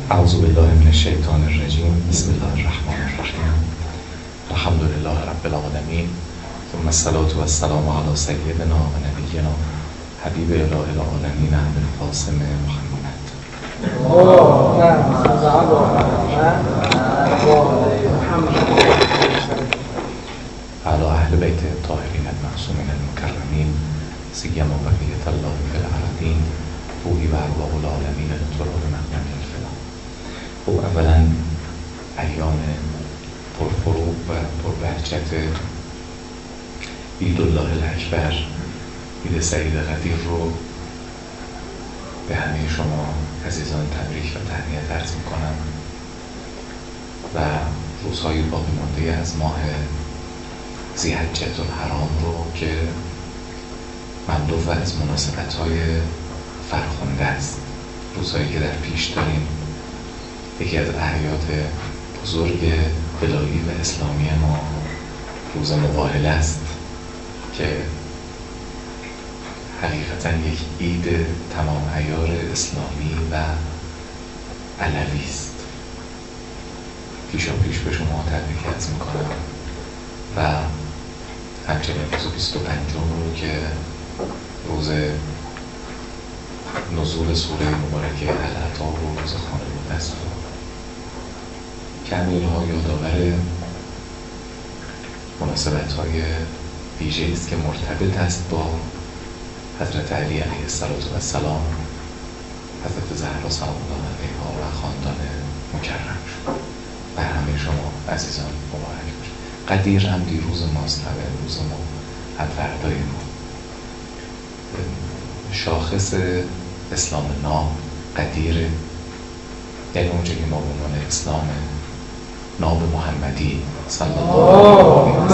اعوذ بالله من الشیطان الرجیم. بسم الله الرحمن الرحیم. الحمد لله رب العالمین، ثم الصلاة والسلام علی سیدنا و نبینا حبیب اله العالمین ابوالقاسم محمد علی اهل بیت الطاهرین المعصومین المکرمین سیما بقیة الله فی الارضین روحی و ارواح العالمین لتراب مقدم الفلا. خب اولا ایام پرفروغ و پربهجت عیدالله الاکبر، عید سعید قدیر رو به همه شما عزیزان تبریک و تهنیت عرض میکنم و روزهای باقی مانده از ماه ذی‌حجة الحرام رو که مملو از مناسبت‌های فرخنده است. روزهایی که در پیش داریم. یکی از اعیاد بزرگ الهی و اسلامی ما روز مقاهله است که حقیقتا یک عید تمام عیار اسلامی و علوی است. پیشا پیش به شما تبریک عرض میکنم و همچنین روز 25 رو که روز نزول سوره مبارکه العطا و روز خانواده است که همه اینها یادآور مناسبت‌های ویژه‌ای است که مرتبط است با حضرت علی علیه السلام، حضرت زهرا سلام الله علیها و خاندان مکرم شد. بر همه شما عزیزان مبارک باشد. قدیر هم دیروز ماست، روز ما هم فردای ما. شاخص اسلام ناب قدیره، یعنی اونجا که ما به عنوان اسلام ناب محمدی صلی الله علیه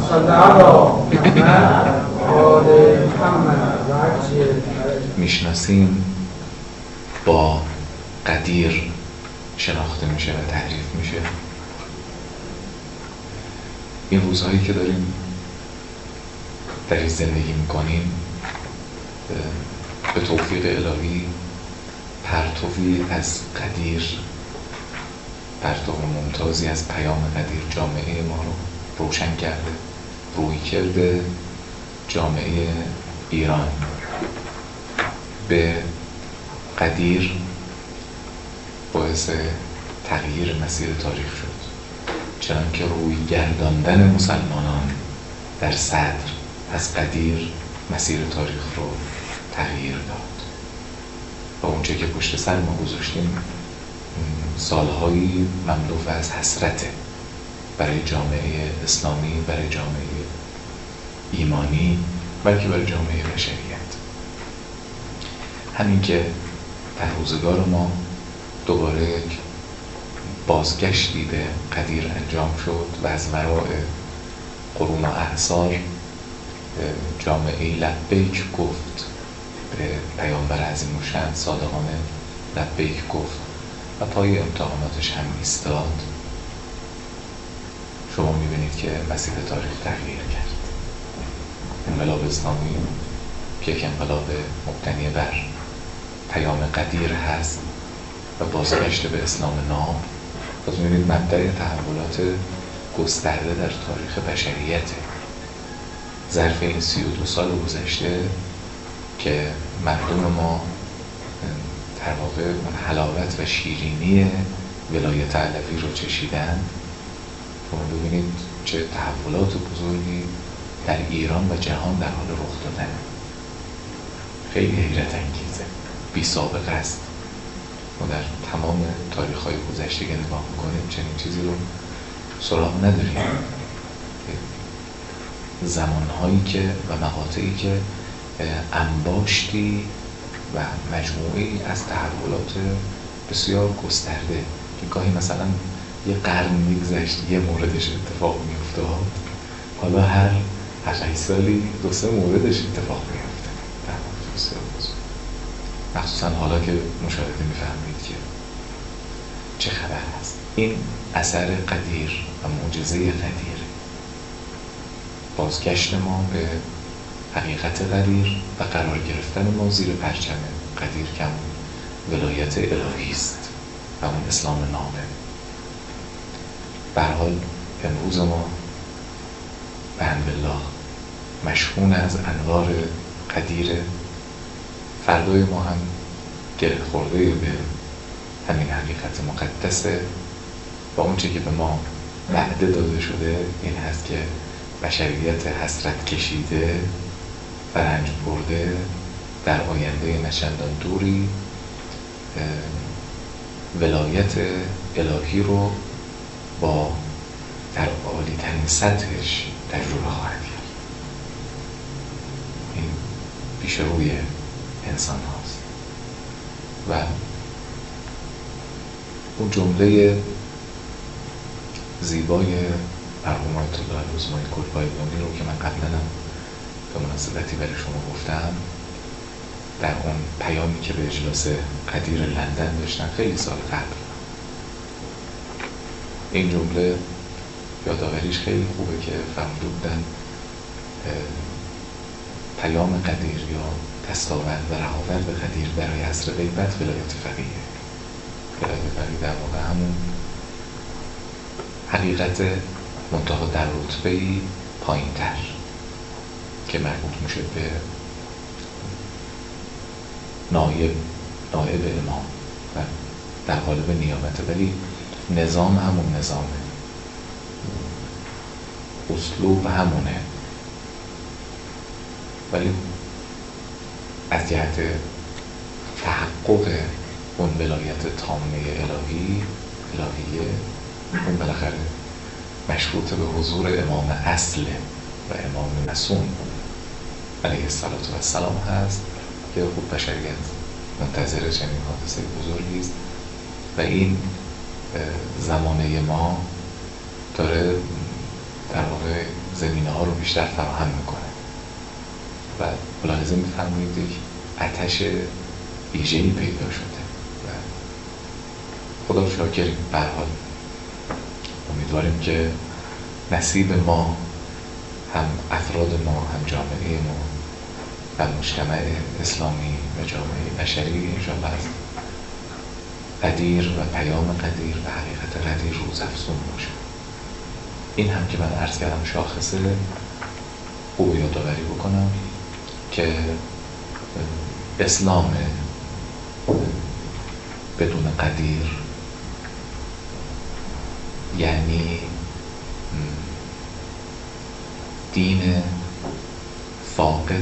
وسلم میشناسیم با قدیر شناخته میشه و تعریف میشه. این روزهایی که داریم در این زندگی میکنیم به توفیق الهی پرتوی از قدیر، پرتو ممتازی از پیام قدیر جامعه ما رو روشن کرده، روی کرده. جامعه ایران به قدیر باعث تغییر مسیر تاریخ شد، چنانکه روی گرداندن مسلمانان در صدر از قدیر مسیر تاریخ رو تغییر داد و اونچه که پشت سر ما گذاشتیم سالهایی مملو از حسرته برای جامعه اسلامی، برای جامعه ایمانی، بلکه برای جامعه بشریت. همین که در روزگار ما دوباره یک بازگشتی به قدیر انجام شد و از وراء قرون و اعصار جامعه لبیک گفت، به پیامبر عظیم الشأن صادقانه لبیک گفت و پای امتحاناتش هم ایستاد. شما میبینید که مسیر تاریخ تغییر کرد. انقلاب اسلامی که یک انقلاب مبتنی بر پیام قدیر هست و بازگشت به اسلام ناب، باز میبینید مبدأ تحولات گسترده در تاریخ بشریته. ظرف این 32 سال گذشته که مردم ما در واقع حلاوت و شیرینی ولایت علوی رو چشیدن، شما ببینید چه تحولات بزرگی در ایران و جهان در حال رخ دادن. خیلی حیرت انگیزه، بی سابقه است. ما در تمام تاریخ‌های گذشته که نگاه می‌کنیم چنین چیزی رو سراغ نداریم. زمانهایی که و مقاطعی که انباشتی و مجموعی از تحولات بسیار گسترده که گاهی مثلا یه قرن میگذشت یه موردش اتفاق میافتاد، حالا هر 8 سالی 2-3 موردش اتفاق میافته. بسیار بزرگ. مخصوصا حالا که مشاهده میفهمید که چه خبر هست. این اثر قدیر و معجزه قدیر، بازگشت ما به حقیقت قدیر و قرار گرفتن ما زیر پرچم قدیر کم ولایت الهی است. و اون اسلام نامه. به هر حال امروز ما به حمدالله مشحون از انوار قدیره، فردای ما هم گره خورده به همین حقیقت مقدسه و اون چه که به ما وعده داده شده این هست که بشریت حسرت کشیده و رنج برده در آینده نچندان دوری ولایت الهی رو با در عالی ترین سطحش تجربه خواهد کرد. این پیش روی انسان هاست و اون جمله زیبای مرحوم آیت الله العظمای کلبایگانی رو که من قبلا به مناسبتی برای شما گفتم در اون پیامی که به اجلاس قدیر لندن داشتن خیلی سال قبل، این جمله یادآوریش خیلی خوبه که فرموده بودن پیام قدیر یا دستاورد و رهاورد قدیر برای عصر غیبت ولایت فقیه. ولایت فقیه در واقع همون حقیقت منتها در رتبه‌ای پایین‌تر که مربوط میشه به نایب امام و در قالب نیابته، ولی نظام همون نظامه، اسلوب همونه، ولی از جهت تحقق اون ولایت تامه الهیه اون بالاخره مشروط به حضور امام اصل و امام معصوم علیه السلام هست که خود بشریت منتظر چنین حادثه بزرگی است و این زمانه ما داره در واقع زمینه ها رو بیشتر فراهم میکنه و ملاحظه میفرمایید یک آتش ویژه‌ای پیدا شده و خدا رو شاکریم. به هر حال امیدواریم که نصیب ما، هم افراد ما، هم جامعه ما و مجتمع اسلامی و جامعه بشری انشاءالله از قدیر و پیام قدیر و حقیقت قدیر روز افزون باشه. این هم که من عرض کردم شاخصه خوب یادآوری بکنم که اسلام بدون قدیر یعنی دین فاقد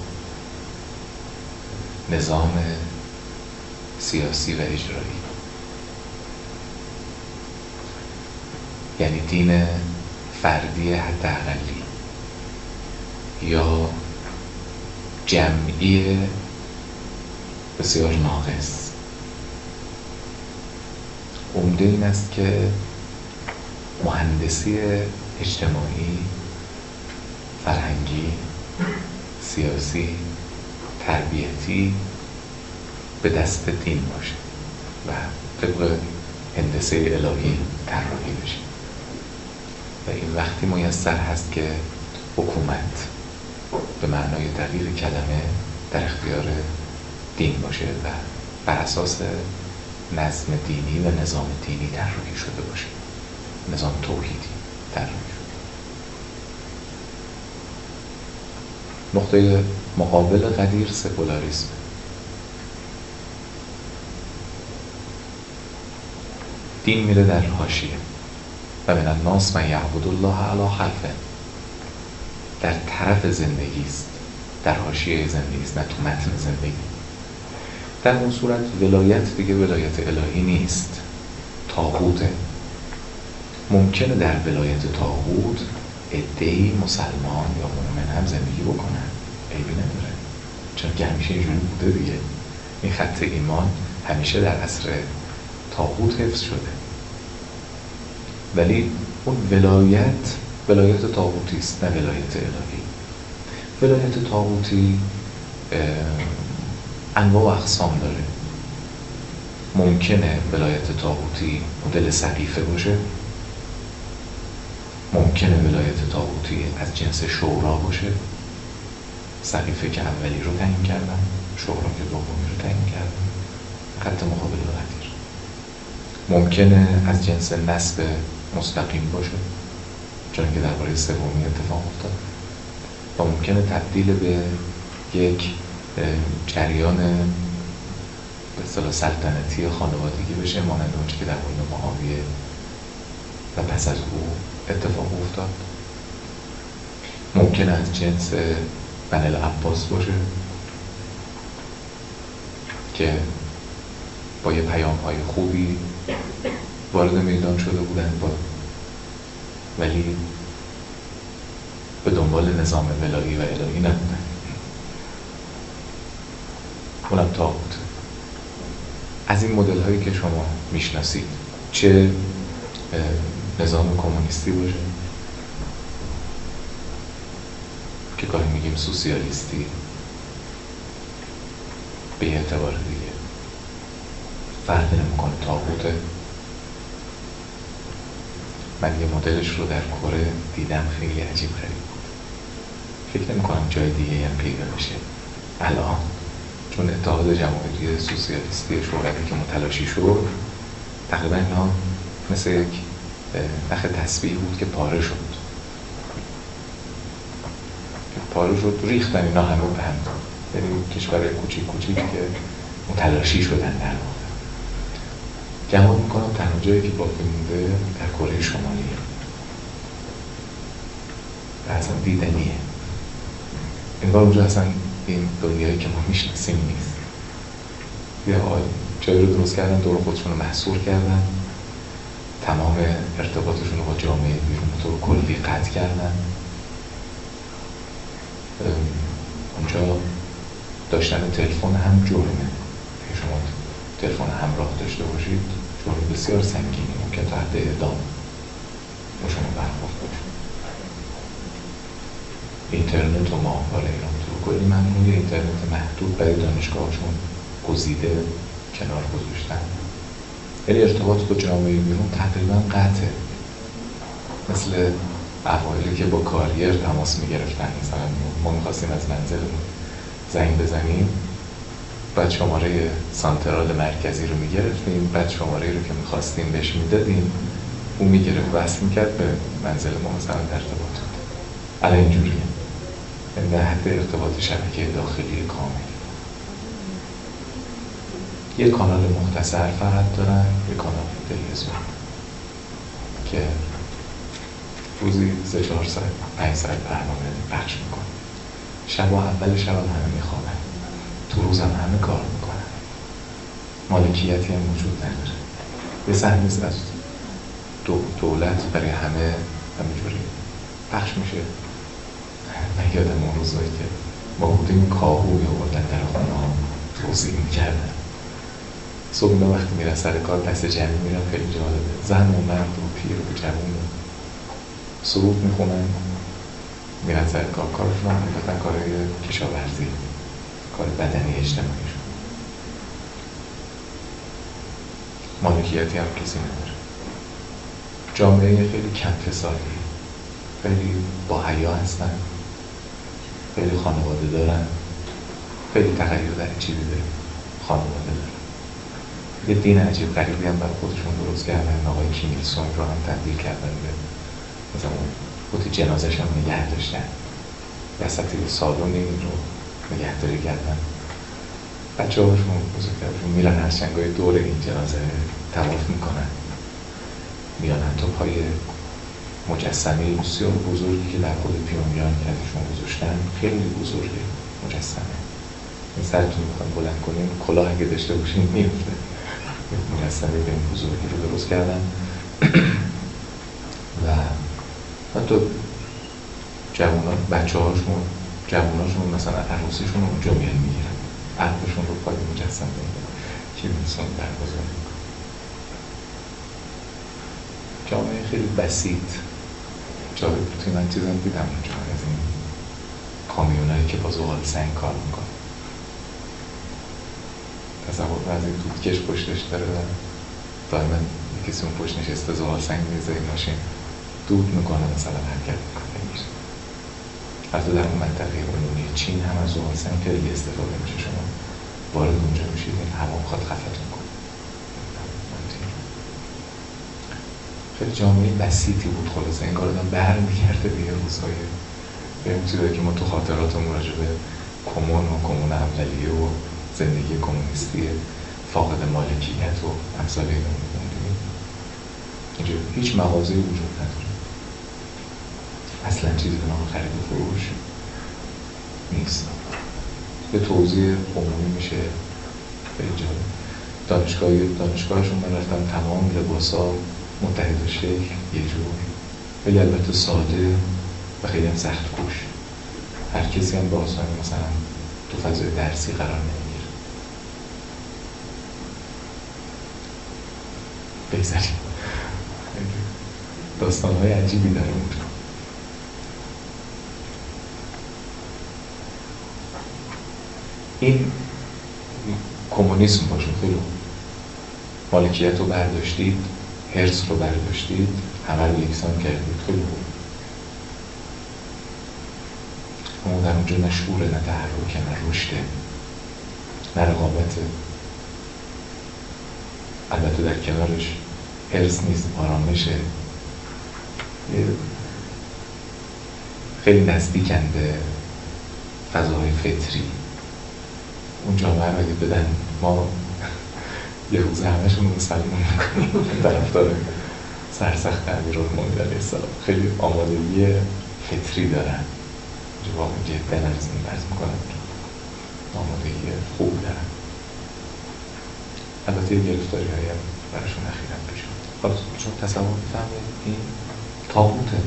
نظام سیاسی و اجرایی، یعنی دین فردی حداقلی یا جمعی بسیار ناقص. عمده این است که مهندسی اجتماعی، فرهنگی، سیاسی، تربیتی به دست دین باشه و طبق هندسه الهی طراحی بشه و این وقتی میسر هست که حکومت به معنای دقیق کلمه در اختیار دین باشه و بر اساس نظم دینی و نظام دینی طراحی شده باشه، نظام توحیدی طراحی شده. نقطه مقابل قدیر سکولاریسم. دین میره در حاشیه و من الناس من یعبد الله علی حرفه، در طرف زندگی است، در حاشیه زندگی است، نه تو متن زندگی. در اون صورت ولایت دیگه ولایت الهی نیست، طاغوته. ممکنه در ولایت طاغوت عده‌ای مسلمان یا مؤمن هم زندگی بکنن، عیبی نداره، چون که همیشه اینجوری بوده دیگه. این خط ایمان همیشه در عصر طاغوت حفظ شده، ولی اون ولایت طاغوتی است، نه ولایت الهی. ولایت طاغوتی انواع و اقسام داره. ممکنه ولایت طاغوتی مدل سقیفه باشه، ممکنه ولایت طاغوتی از جنس شورا باشه، سقیفه که اولی رو تعیین کردن، شورا که دومی رو تعیین کردن، خط مقابل قدیر. ممکنه از جنس نسب مستقیم باشه، چون که درباره سومی اتفاق افتاد، و ممکنه تبدیل به یک جریان به اصطلاح سلطنتی خانوادگی بشه، مانند اونچه که در مورد معاویه و پس از او اتفاق افتاد. ممکنه از جنس بنی العباس باشه که با یه پیام‌های خوبی وارد میدان شده بودن، ولی به دنبال نظام ولایی و الهی نبودن. اونم طاغوت. از این مدل هایی که شما میشناسید، چه نظام کمونیستی باشه که گاهی میگیم سوسیالیستی، به اعتبار دیگه فرق نمیکنه، طاغوته. من یه مدلش رو در کره دیدم، خیلی عجیب غریب بود. فکر نمی‌کنم جای دیگه هم پیدا بشه الان، چون اتحاد جماهیری سوسیالیستی شوروی که متلاشی شد، تقریبا اینا مثل یک نخ تسبیح بود که پاره شد. ریختن اینا همه به هم، یعنی کشورهای کوچیک که متلاشی شدن. در واقع گمان میکنم تنها جایی که باقی مونده در کره شمالیه و اصلا دیدنیه. انگار اونجا اصلا این دنیایی که ما میشناسیم نیست. یه جایی رو درست کردن، دور خودشون رو محصور کردن، تمام ارتباطشون رو با جامعه بیرون به طور کلی قطع کردن. اونجا داشتن تلفن هم جرمه. شما تلفن همراه داشته باشید جرم بسیار سنگینی، ممکن تا حد اعدام با شما برخورد باشه. اینترنت و ماهواره اینا تو کلی ممنوعه، اینترنت محدود برای دانشگاهشون گزیده کنار گذاشتن. یعنی ارتباط با جامعه بیرون تقریبا قطعه. مثل اوایلی که با کاریر تماس میگرفتن، مثلا ما میخواستیم از منزلمون زنگ بزنیم، بعد شماره سانترال مرکزی رو میگرفتیم، بعد شماره رو که میخواستیم بهش میدادیم، اون میگرفت وصل میکرد به منزل ما، مثلا در ارتباط بود. الان اینجوریه، یعنی در حد ارتباط شبکه داخلی کامل. یه کانال مختصر فقط دارن، یه کانال تلویزیون که روزی 3-4 ساعت 5 ساعت برنامه پخش میکنه. شب و اول شب هم همه میخوابن، تو روز هم همه کار میکنن، مالکیتی هم وجود نداره. یه سهمی از دولت برای همه همینجوری پخش میشه. من یادم اون روزایی که ما بودیم کاهو می‌آوردن در خونه ها توضیح میکردن. صبح اینا وقتی میرن سر کار دست جمعی میرن، خیلی جالبه، زن و مرد و پیر و جوون سرود میخونن، میرن سر کار. کارشون هم میفتن کارهای کشاورزی، کار بدنی اجتماعیشون. مالکیتی هم کسی نداره. جامعه خیلی کم فسادی، خیلی با حیا هستن، خیلی خانواده دارن، خیلی تغییر در عجیبی به خانواده دارن. یه دین عجیب غریبی هم برای خودشون درست کردن. آقای کیم ایل سونگ رو هم تبدیل کردن به مثلا خودی، جنازش هم نگه داشتن، وسط سالونی رو نگهداری کردن. بچه هاشون بزرگترشون میرن از چنگای دور این جنازه طواف میکنن، میان حتی پای مجسمه بسیار بزرگی که در خود پیونیان که ازشون گذاشتن، خیلی بزرگه مجسمه. این سرتون میخوان بلند کنیم، کلاه اگه داشته باشیم میفته. مجسمه به این بزرگی رو درست کردن و حتی جوانان، بچه هاشون، جواناشون مثلا عروسیشون رو اونجا میان میگیرن، عقدشون رو پای مجسمه که میسان برگزار میکنن. جامعه خیلی بسیط. جالب بود که من چیزم دیدم اونجا از این کامیونایی که با زغال سنگ کار میکنن. تصور از این دودکش پشتش داره و دائما کسی اون پشت نشسته زغال سنگ میزه، این ماشین دود میکنه، مثلا حرکت میکنه میشه. حتی در اون منطقه عمومی چین هم از زغال سنگ خیلی استفاده میشه. شما وارد اونجا میشید، این هوا میخواد خفتون کنه. خیلی جامعه بسیطی بود. خلاصه انگار آدم برمیگرده به یه روزهای چیزایی که ما تو خاطراتمون راجع به کمون اولیه و زندگی کمونیستی فاقد مالکیت و امثال اینا می‌خوندیم. اینجا هیچ مغازه‌ای وجود نداره، اصلا چیزی به نام خرید و فروش نیست. به توضیح عمومی میشه خیلی جالب. دانشگاهشون من رفتم، تمام لباسا متحد شکل، یه جور، ولی البته ساده و خیلی هم سخت کوش. هر کسی هم به آسانی مثلا تو فضای درسی قرار نمیگیره. بگذاریم داستان‌های عجیبی داره اونجا. این کمونیسم باشه، خیلی مالکیت رو برداشتید، حرص رو برداشتید، همه رو یکسان کردید، خیلی خوب. اما در اونجا نه شعوره، نه تحرکه، نه رشده، نه رقابته. البته در کنارش حرص نیست، آرامشه. خیلی نزدیکن به فضاهای فطری. اون جامعه رو اگه بدن ما یه روز همشون رو مسلمان میکنیم طرفدار سرسخت امیرالمومنین علیه السلام. خیلی آمادگی فطری دارن، جواب جدا عرض میکنم، آمادگی خوب دارن. البته یه گرفتاری هایی هم براشون اخیراً پیش اومد. چون تصور میفهمید این طاغوته.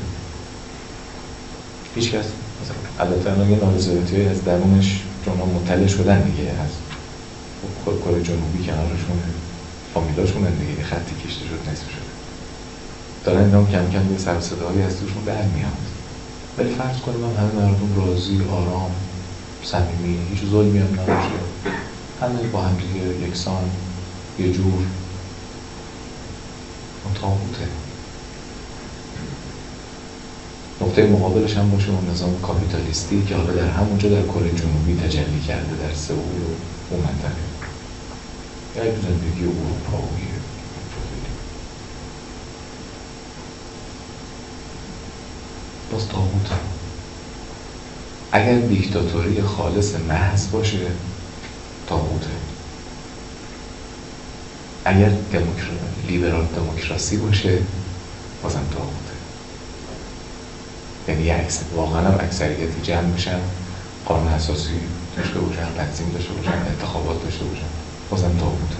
هیچ کس البته الان یه نارضایتی از درونش جمعه مطلع شدن دیگه، از کره جنوبی کنارشونه، فامیلاشون دیگه، خطی کشته شد، نصف شده، دارن اینا کم کم یه سر و صداهایی از توشون برمیاد. ولی فرض کنیم هم همه مردم راضی، آرام، صمیمی، هیچ ظلمی هم نباشه، همه با هم دیگه یکسان، یه جور. اون طاغوته. نقطه مقابلش هم باشه اون نظام کاپیتالیستی که حالا در همونجا در کره جنوبی تجلی کرده، در سئول و اون منطقه، یا تو زندگی اروپایی. باز طاغوته. اگر دیکتاتوری خالص محض باشه طاغوته. اگر لیبرال دموکراسی باشه بازم طاغوته. یعنی واقعا هم اکثریتی جمع میشن، قانون اساسی داشته باشن، تنظیم داشته باشن، انتخابات داشته باشن، بازم طاغوته.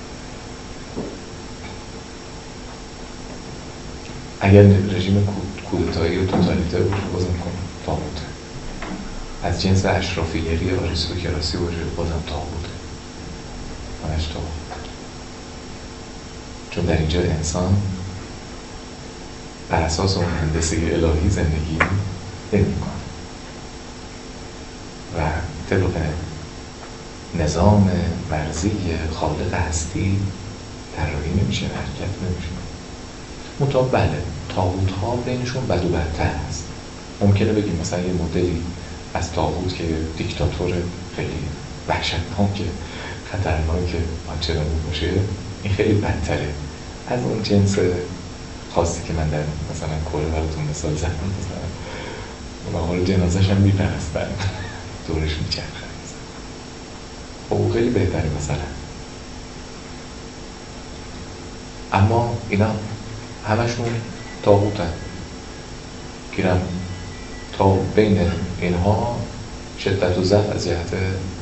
اگر رژیم کودتایی و توتالیتر باشه بازم طاغوته. از جنس اشرافیگری آریستوکراسی باشه بازم طاغوته. همش طاغوته. چون در اینجا انسان بر اساس اون هندسه الهی زندگی نمی‌کنه و طبق نظام مرزی خالق هستی طراحی نمیشه، حرکت نمیشه. منتها بله، طاغوت‌ها بینشون بد و بدتر هست. ممکنه بگیم مثلا یه مدلی از طاغوت که دیکتاتور خیلی وحشتناک، خطرناک، آنچنانی باشه، این خیلی بدتره از اون جنس خاصی که من در مثلا کره براتون مثال زدم. مثلا مقام جنازه‌ش هم میپرستن، دورش میچرخن، او خیلی بهتره مثلا. اما اینا همشون طاغوتن. گیرم تا بین اینها شدت و ضعف از جهت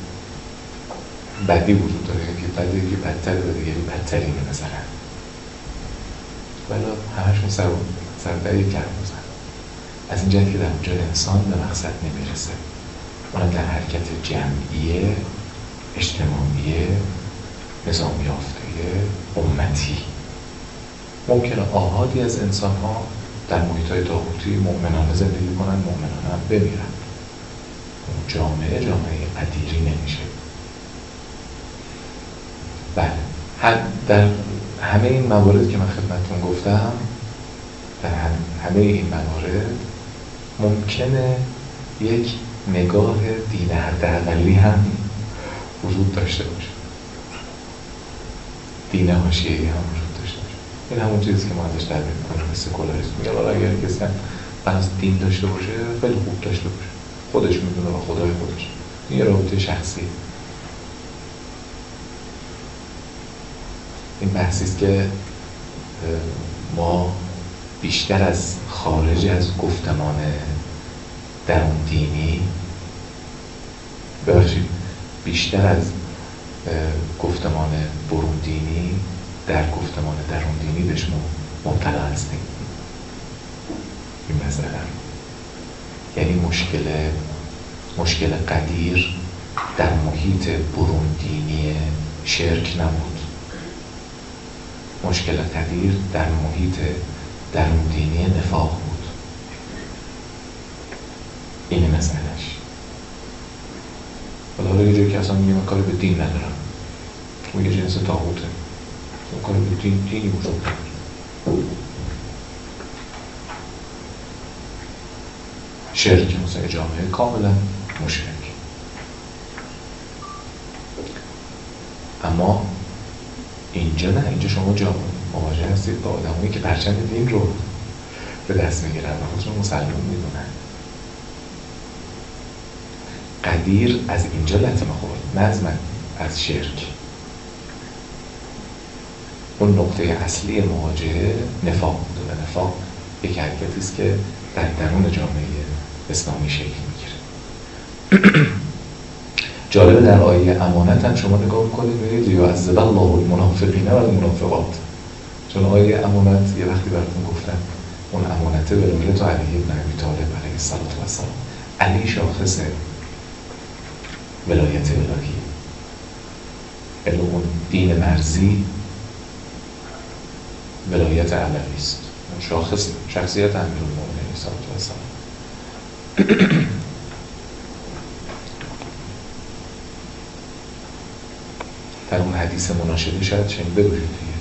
بدی وجود داره، یکی بده، یکی بدتره و دیگری بدترینه مثلا، ولی همشون سر در یک گرم بزن. از این جهت که در اونجا انسان به مقصد نمیرسه، اونم در حرکت جمعیه، اجتماعیه، نظام یافته، امتی. ممکنه آحادی از انسان ها در محیط‌های طاغوتی مؤمنانه زندگی کنن، مؤمنانه هم بمیرن. جامعه قدیری نمیشه. بله، در همه این موارد که من خدمتتون گفتم، در همه این موارد ممکنه یک نگاه دین حداقلی هم وجود داشته باشه، دین حاشیه‌ای هم وجود داشته باشه. این همون چیزی که ما ازش در میکنیم سکولاریسم. میگه حالا اگر کسی بناس دین داشته باشه خیلی خوب داشته باشه، خودش میدونه و خدای خودش، این یه رابطه شخصی. این بحثی است که ما بیشتر از خارج از گفتمان درون دینی، ببخشید بیشتر از گفتمان برون دینی در گفتمان درون دینی بهش مبتلا هستیم. این مسئله یعنی مشکل قدیر در محیط برون دینی شرک نبود، مشکل قدیر در محیط درون دینی نفاق بود. این مسئلهش. حالا یه جایی که اصلا میگه من کاری به دین ندارم، اون یه جنس طاغوته، اون کاری به دینی وجود نداره. شرک مثلا جامعه کاملا مشرک. اما اینجا نه، اینجا شما مواجه هستید با آدمایی که پرچم دین رو به دست میگیرن و خودشون مسلمان میدونن. قدیر از اینجا لطمه خورد، نه از شرک. اون نقطه اصلی مواجهه نفاق بوده و نفاق یک حرکتی است که در درون جامعه اسلامی شکل میگیره. جالبه در آیه امانت هم شما نگاه کنید می‌بینید لیعذب الله المنافقین و المنافقات. چون آیه امانت یه وقتی براتون گفتم اون امانت ولایت علی بن ابی طالب علیه السلام. علی شاخص ولایت الهی، اون دین مرزی ولایت علوی است، اون شاخص شخصیت امیرالمومنین صلی الله علیه و سلم. در اون حدیث مناشده شاید شنیده باشید دیگه،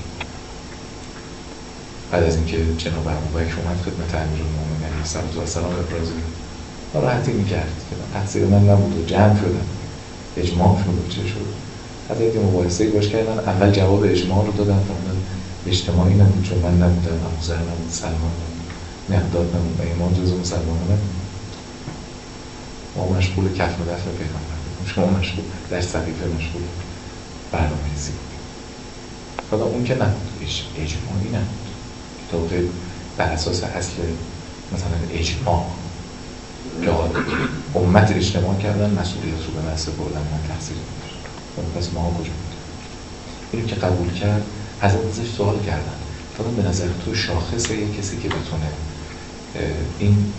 بعد از اینکه جناب ابوبکر اومد خدمت امیرالمومنین علیه السلام ابراز ناراحتی میکرد که تقصیر من نبود و جمع شدم، اجماع شد، چه شد؟ حتی یه مباحثه‌ای باش کردن، اول جواب اجماع رو دادن، فرمودن اجتماعی نبود چون من نبودم، ابوذر نبود، سلمان نبود، مقداد نبود و امام جزو مسلمانان نبود. ما مشغول کفن و دفن پیغمبر بودیم، شما مشغول در صحیفه مشغول برنامه‌ریزی بودیم. حالا اون که نبود، اجماعی نبود، کتاب بر اساس اصل مثلا اجماع که امت اجتماع کردن مسئولیت رو به مسئله بردن، من تقصیر نداشت. پس ما کجا بود؟ اینو که قبول کرد، از ازش سوال کردن فقط به نظر تو شاخص یک کسی که بتونه این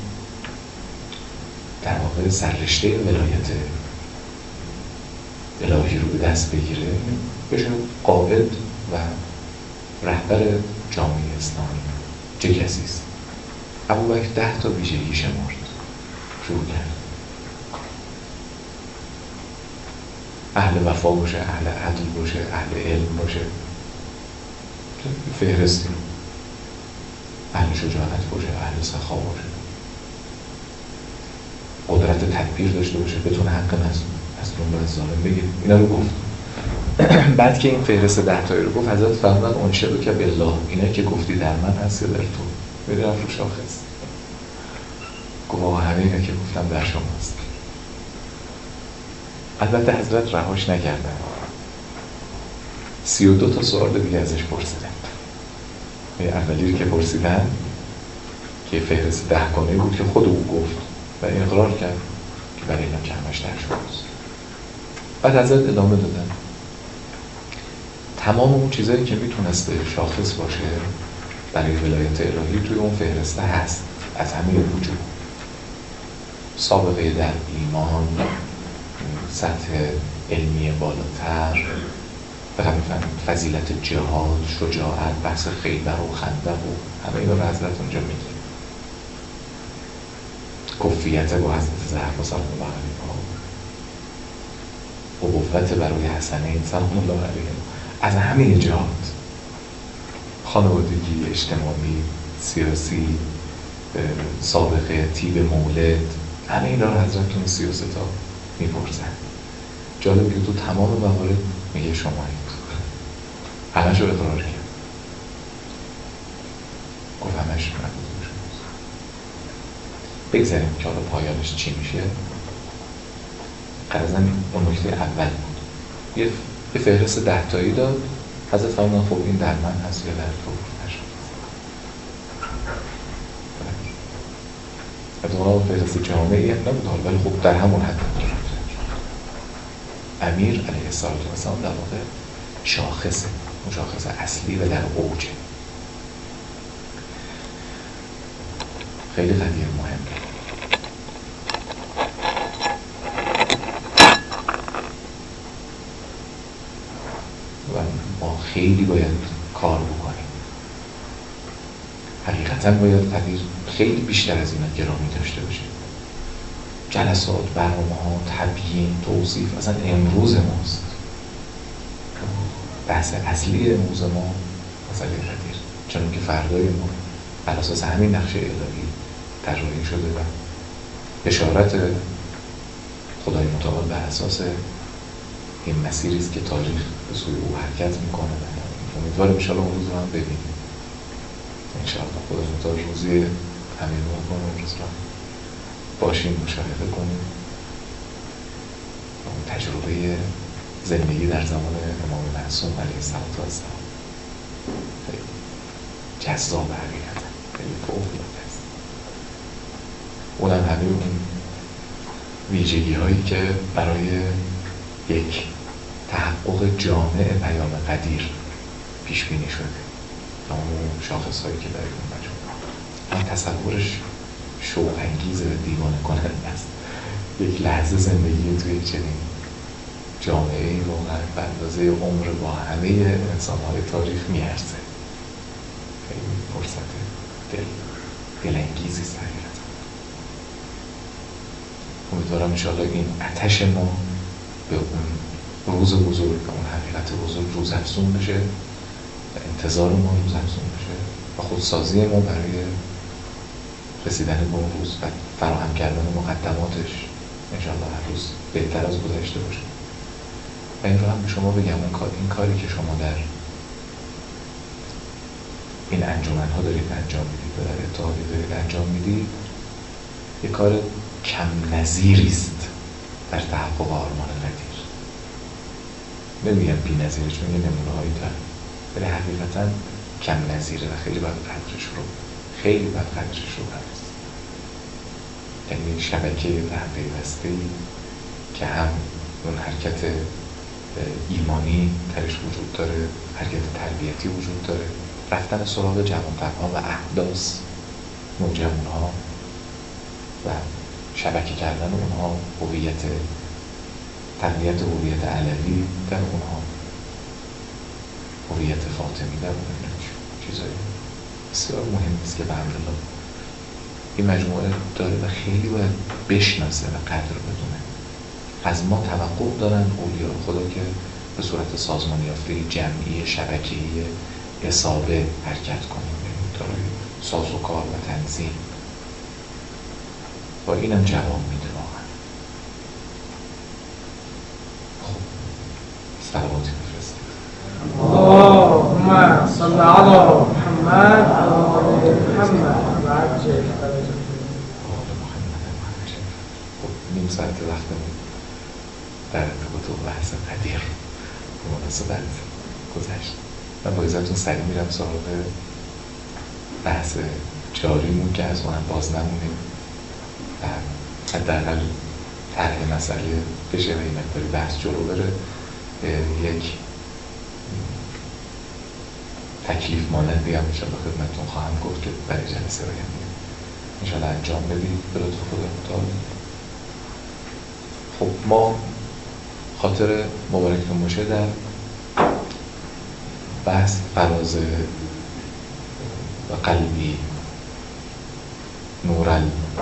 در واقع سررشته ولایت الهی رو به دست بگیره، بشه قائد و رهبر جامعه اسلامی، چه کسی است؟ ابوبکر 10 تا ویژگی شمرد، شروع کرد. اهل وفا باشه، اهل عدل باشه، اهل علم باشه، فهرستی، اهل شجاعت باشه، اهل سخا باشه، قدرت تدبیر داشته باشه، بتونه حق مظلوم رو از ظالم بگیره. اینا رو گفت. بعد که این فهرست 10 تایی رو گفت، حضرت فرمودن انشدو که بالله، اینا که گفتی در من هست یا در تو؟ میره رفت رو شاخص، گفت همه اینا که گفتم در شما هست. البته حضرت رهاش نکردن، 32 تا سوال دیگه ازش پرسیدن. اولی رو که پرسیدن که فهرست 10 گانه‌ای بود که خود او گفت و اقرار کرد که برای اینا که همش در شماست. بعد حضرت ادامه دادن تمام اون چیزایی که میتونسته شاخص باشه برای ولایت الهی توی اون فهرسته هست، از همه وجود. سابقه در ایمان، سطح علمی بالاتر، فضیلت جهاد، شجاعت، بحث خیبر و خندق و همه اینا رو حضرت اونجا میگه. کفیت با حضرت زهرا سلام الله علیها، ابوت برای حسنین سلام الله علیها، از همه جهات، خانوادگی، اجتماعی، سیاسی، سابقه، طیب مولد، همه اینا رو حضرت اون 33 تا میپرسن. جالب که تو تمام موارد میگه شمایید، همه شو اقرار کرد. خشم نبوده باشه. بگذاریم که حالا پایانش چی میشه. قرضاً اون نکته اول بود. یه فهرست 10 تایی داد. حضرت فرمودن خب این در من هست یا در تو نشد. اتفاقا فهرست جامعی هم نبود ولی خب در همون حد بود. امیر علیه السلام در واقع شاخصه، مشاخص اصلی و در اوجه. خیلی قضیه مهمه. و ما خیلی باید کار بکنیم. حقیقتا باید قدیر خیلی بیشتر از اینا گرامی داشته باشیم. جلسات، برنامه‌ها، تبیین، توصیف اصلا امروز ماست. بحث اصلی امروز ما مسئله قدیر، چون که فردای ما بر اساس همین نقشه الهی طراحی شده و بشارت خدای متعال بر اساس این مسیری است که تاریخ به سوی او حرکت میکنه. امیدوارم ان شاءالله اون روز رو هم ببینیم. ان شاءالله خدای متعال روزی همین رو کنه، اون روز رو باشیم، مشاهده کنیم. اون تجربه زندگی در زمان امام معصوم علیه السلام خیلی جذاب حقیقتا، خیلی فوق‌العاده است. اونم همه اون ویژگی هایی که برای یک تحقق جامع پیام قدیر پیش بینی شده، اون شاخص هایی که برای اون مجموعه من تصورش شوق انگیز و دیوانه کننده است. یک لحظه زندگی توی چنین جامعه واقعا به اندازه عمر با همه انسان‌های تاریخ میارزه. خیلی فرصت دلانگیزی است حقیقتا. امیدوارم انشاءالله این آتش ما به اون روز بزرگ، به اون حقیقت بزرگ روز افزون بشه و انتظار ما روز افزون بشه و خودسازی ما برای رسیدن به اون روز و فراهم کردن مقدماتش انشاءالله هر روز بهتر از گذشته باشه. و این رو هم به شما بگم، این کاری که شما در این انجمن‌ها دارید انجام میدید و در اتحادیه دارید انجام میدید، یک کار کم نظیری است در تحقق آرمان قدیر. نمیگم بی نظیره چون یه نمونه هایی داره، ولی حقیقتا کم نظیره و خیلی باید قدرش رو برست. یعنی یک شبکه پیوسته‌ای که هم اون حرکت ایمانی درش وجود داره، حرکت تربیتی وجود داره، رفتن سراغ جوان‌ترها و احداث نوجوان‌ها و شبکه کردن اونها، تقویت هویت علوی در اونها، هویت فاطمی در اونها، چیزایی بسیار مهم است که به امرالله این مجموعه داره و خیلی باید بشناسه و قدر بدونه. از ما توقع دارن اولیاء خدا که به صورت سازمان یافته جمعی شبکه‌ای اصابه حرکت کنیم، دارای سازوکار و تنظیم. با اینم جواب میده واقعا. خب صلواتی بفرستید. اللهم صل علی محمد محمد و عجل نیم ساعت وقتمون در ارتباط با بحث قدیر به مناسبت گذشت. من با اجازهتون سریع میرم سراغ بحث جاریمون که از اونم باز نمونیم و حداقل طرح مسئله بشه و این مقداری بحث جلو بره. یک تکلیف مانندی هم انشاءالله خدمتتون خواهم گفت که برای جلسه آینده انشاءالله انجام بدید به لطف خدا متعال. خب ما خاطر مبارکتون باشه در بحث فراز و قلبی نور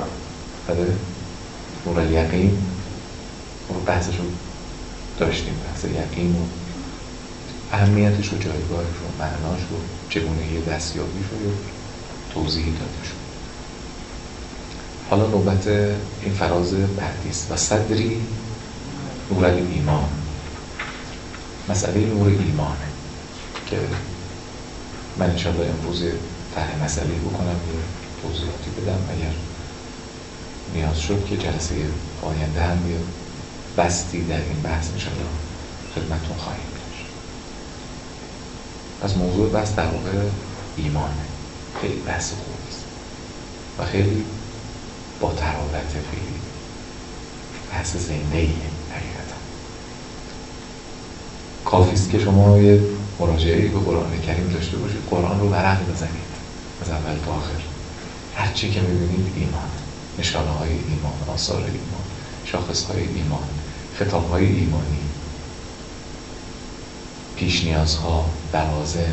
الیقین رو بحثش رو داشتیم، بحث یقین و اهمیتش و جایگاهش و معناش و چگونگی دستیابیش رو توضیحی داده شد. حالا نوبت این فراز بعدی است و صدری نور الایمان. مسئله نور ایمانه که من انشاءالله امروز طرح مسئله بکنم یا توضیحاتی بدم. اگر نیاز شد که جلسه آینده هم یه بستی در این بحث انشاءالله خدمتتون خواهیم داشت. از موضوع بحث در واقع ایمانه. خیلی بحث خوبیست و خیلی با تراوت، خیلی بحث زنده‌ایه. حقیقتا کافیست که شما یه مراجعه‌ای به قرآن کریم داشته باشید، قرآن رو ورق بزنید از اول تا آخر، هر چی که می‌بینید ایمان، نشانه‌های ایمان، آثار ایمان، شاخص‌های ایمان، خطاب‌های ایمانی، پیش نیازها، لوازم،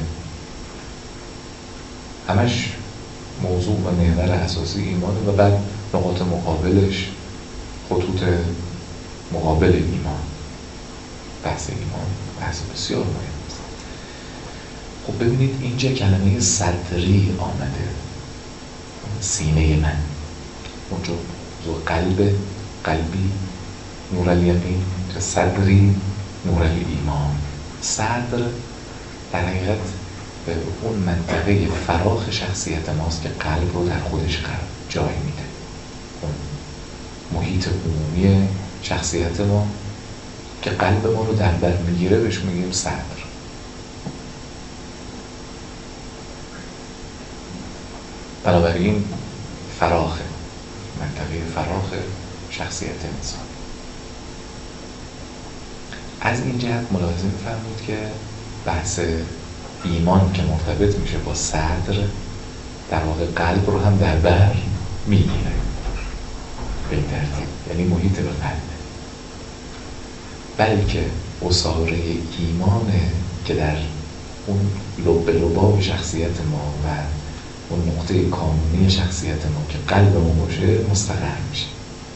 همش موضوع و محور اساسی ایمانه و بعد نقاط مقابلش، خطوط مقابل ایمان. بحث ایمان بحث بسیار مهم است. خب ببینید اینجا کلمه صدری آمده، سینه من، اونجا قلبی نور الیقین، صدری نور الایمان. صدر در حقیقت به اون منطقه فراخ شخصیت ماست که قلب رو در خودش جای میده، اون محیط عمومی شخصیت ما که قلب ما رو در بر میگیره بهش میگیم صدر. بنابراین فراخه، منطقه فراخ شخصیت انسان. از این جهت ملاحظه می‌فرمایید که بحث ایمان که مرتبط میشه با صدر، در واقع قلب رو هم در بر میگیره به این ترتیب، یعنی محیط به قلب، بلکه اصاره ایمانه که در اون لب لباب شخصیت ما و اون نقطه کانونی شخصیت ما که قلب ما باشه مستقر میشه.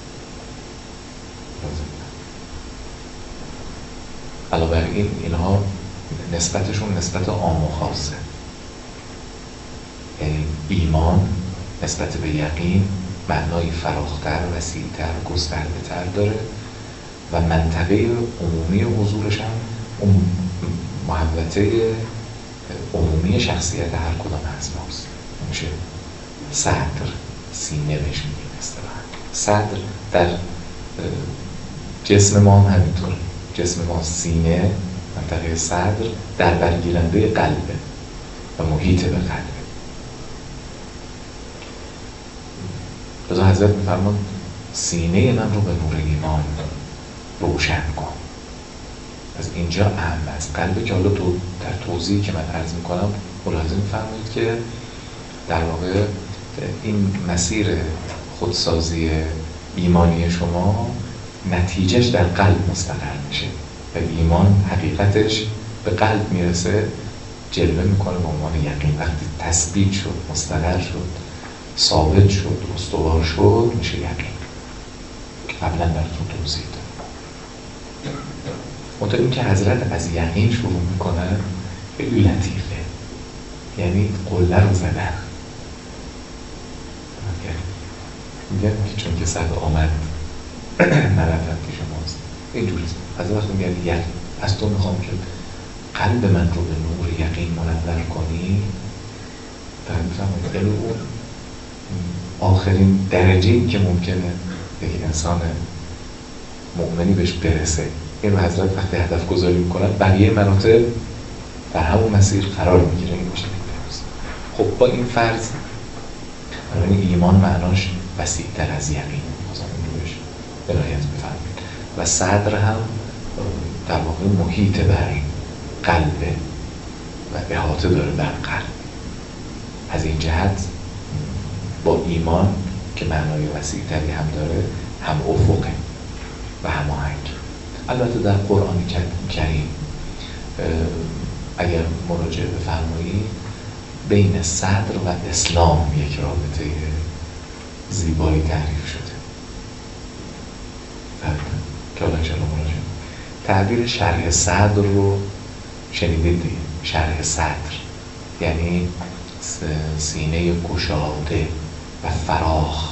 علاوه بر این اینها نسبتشون نسبت عام و خاصه. یعنی ایمان نسبت به یقین معنای فراختر، وسیع‌تر، گسترده‌تر داره و منطقه عمومی حضورش هم اون محوطه عمومی شخصیت هر کدام از ماست. میشه صدر، سینه بهش میگیم اصطلاحاً. صدر در جسم ما هم همینطوره. جسم ما سینه، منطقه صدر در برگیرنده قلبه و محیط به قلبه. لذا حضرت میفرمان سینه من رو به نور ایمان روشن کن. از اینجا اهم از قلبه که حالا تو در توضیحی که من عرض میکنم ملاحظه میفرمایید که در واقع این مسیر خودسازی ایمانی شما نتیجهش در قلب مستقر میشه و ایمان حقیقتش به قلب میرسه، جلوه میکنه به عنوان یقین. وقتی تثبیت شد، مستقر شد، ثابت شد، استوار شد، میشه یقین. قبلا براتون توضیح دادم. منتها این که حضرت از یقین شروع میکنن خیلی لطیفه، یعنی قله رو زدن. میگن که چون که صد آمد نرفتن که شماست، اینجوریست. از وقتی میگن یقین، از تو میخوام که قلب من رو به نور یقین منور کنی، در میفهمید یعنی اون آخرین درجه‌ای که ممکنه یک انسان مؤمنی بهش برسه، این رو حضرت وقتی هدف گذاری میکنن بقیه مراتب در همون مسیر قرار میگیره. این میشه درست. خب با این فرض ایمان معناش وسیع‌تر از یقین، بازم این رو بهش عنایت بفرمایید. و صدر هم در واقع محیط بر قلبه و احاطه داره بر قلب. از این جهت با ایمان که معنای وسیع‌تری هم داره، هم افقه و هماهنگ. البته در قرآن کریم اگر مراجعه بفرمایید بین صدر و اسلام یک رابطه زیبایی تعریف شده. که حالا انشاءالله مراجعه تعبیر شرح صدر رو شنیدید دیگه. شرح صدر یعنی سینه گشاده و فراخ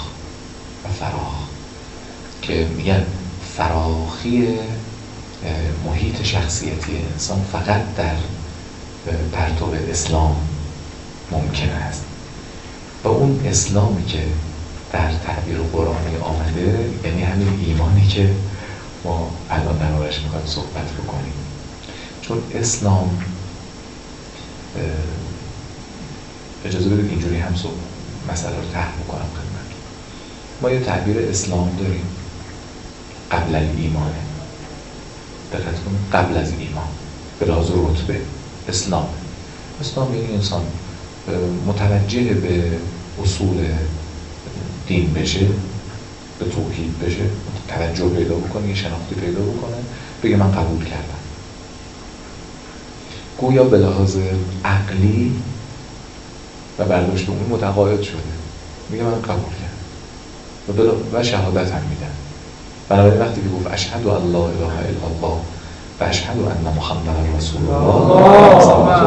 که میگن فراخی محیط شخصیتی انسان فقط در پرتو اسلام ممکن است. و اون اسلامی که در تعبیر قرآنی آمده یعنی همین ایمانی که ما الان در موردش میخوایم صحبت بکنیم. چون اسلام اجازه بدید اینجوری هم مسئله رو طرح بکنم خدمت. ما یه تعبیر اسلام داریم قبل الایمان، دقت کنید، قبل از ایمان به لحاظ رتبه اسلام یعنی انسان متوجه به اصول دین بشه، به توحید بشه، توجه پیدا بکنه، یه شناختی پیدا بکنه، بگه من قبول کردم. گویا به لحاظ عقلی و برداشت اون متقاعد شده، میگه من قبول کردم و شهادت هم میدم. بنابراین وقتی که گفت اشهد ان لا اله الا الله و اشهد ان محمد رسول الله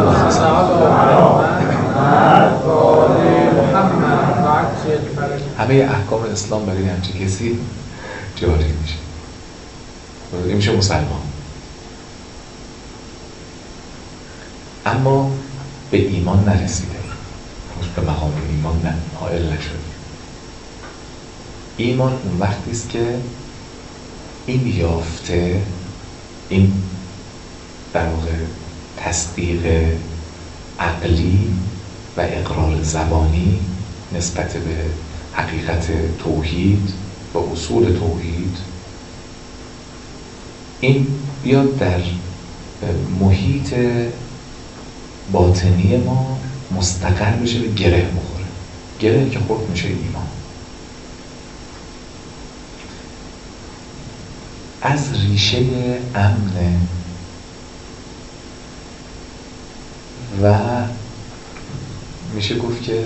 همه احکام اسلام برای همچین کسی جاری میشه، این میشه مسلمان. اما به ایمان نرسیده، به مقام ایمان نائل نشده. ایمان اون وقتی است که این یافته، این در واقع تصدیق عقلی و اقرار زبانی نسبت به حقیقت توحید و اصول توحید، این بیاد در محیط باطنی ما مستقر بشه، به گره بخوره. گره که خورد میشه ایمان. از ریشه امن و میشه گفت که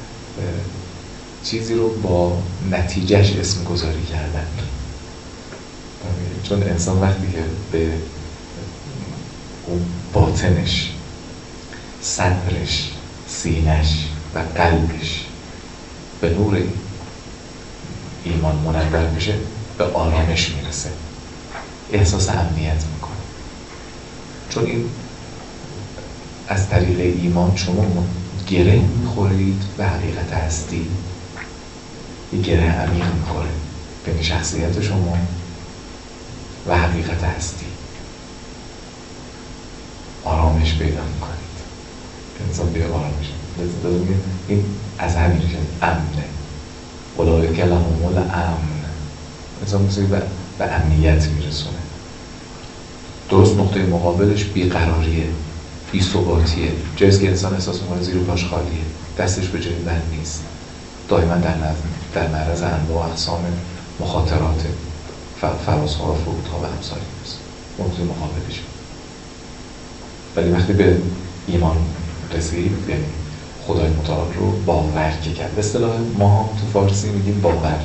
چیزی رو با نتیجهش اسم گذاری کردن. چون انسان وقتی که به اون باطنش، صدرش، سینش و قلبش به نور ایمان منور میشه، به آرامش میرسه، احساس امنیت میکنه. چون این از طریق ایمان شما گره میخورید به حقیقت هستی، یه گره عمیق میخوره بین شخصیت شما و حقیقت هستی، آرامش پیدا میکنید، انسان به آرامش. این از همین ریشه امنه، اولئک لهم الامن، انسان میتونی به امنیت میرسونه. درست نقطه مقابلش بیقراریه، بی‌ثباتیه، جاییست که انسان احساس میکنه زیر پاش خالیه، دستش به جای بند نیست، دائما در معرض انواع و اقسام مخاطرات، فرازها و فرودها و امثال نیست. نقطه مقابلش. ولی وقتی به ایمان رسید، یعنی خدای متعال رو باور که کرد، به اصطلاح ما تو فارسی میگیم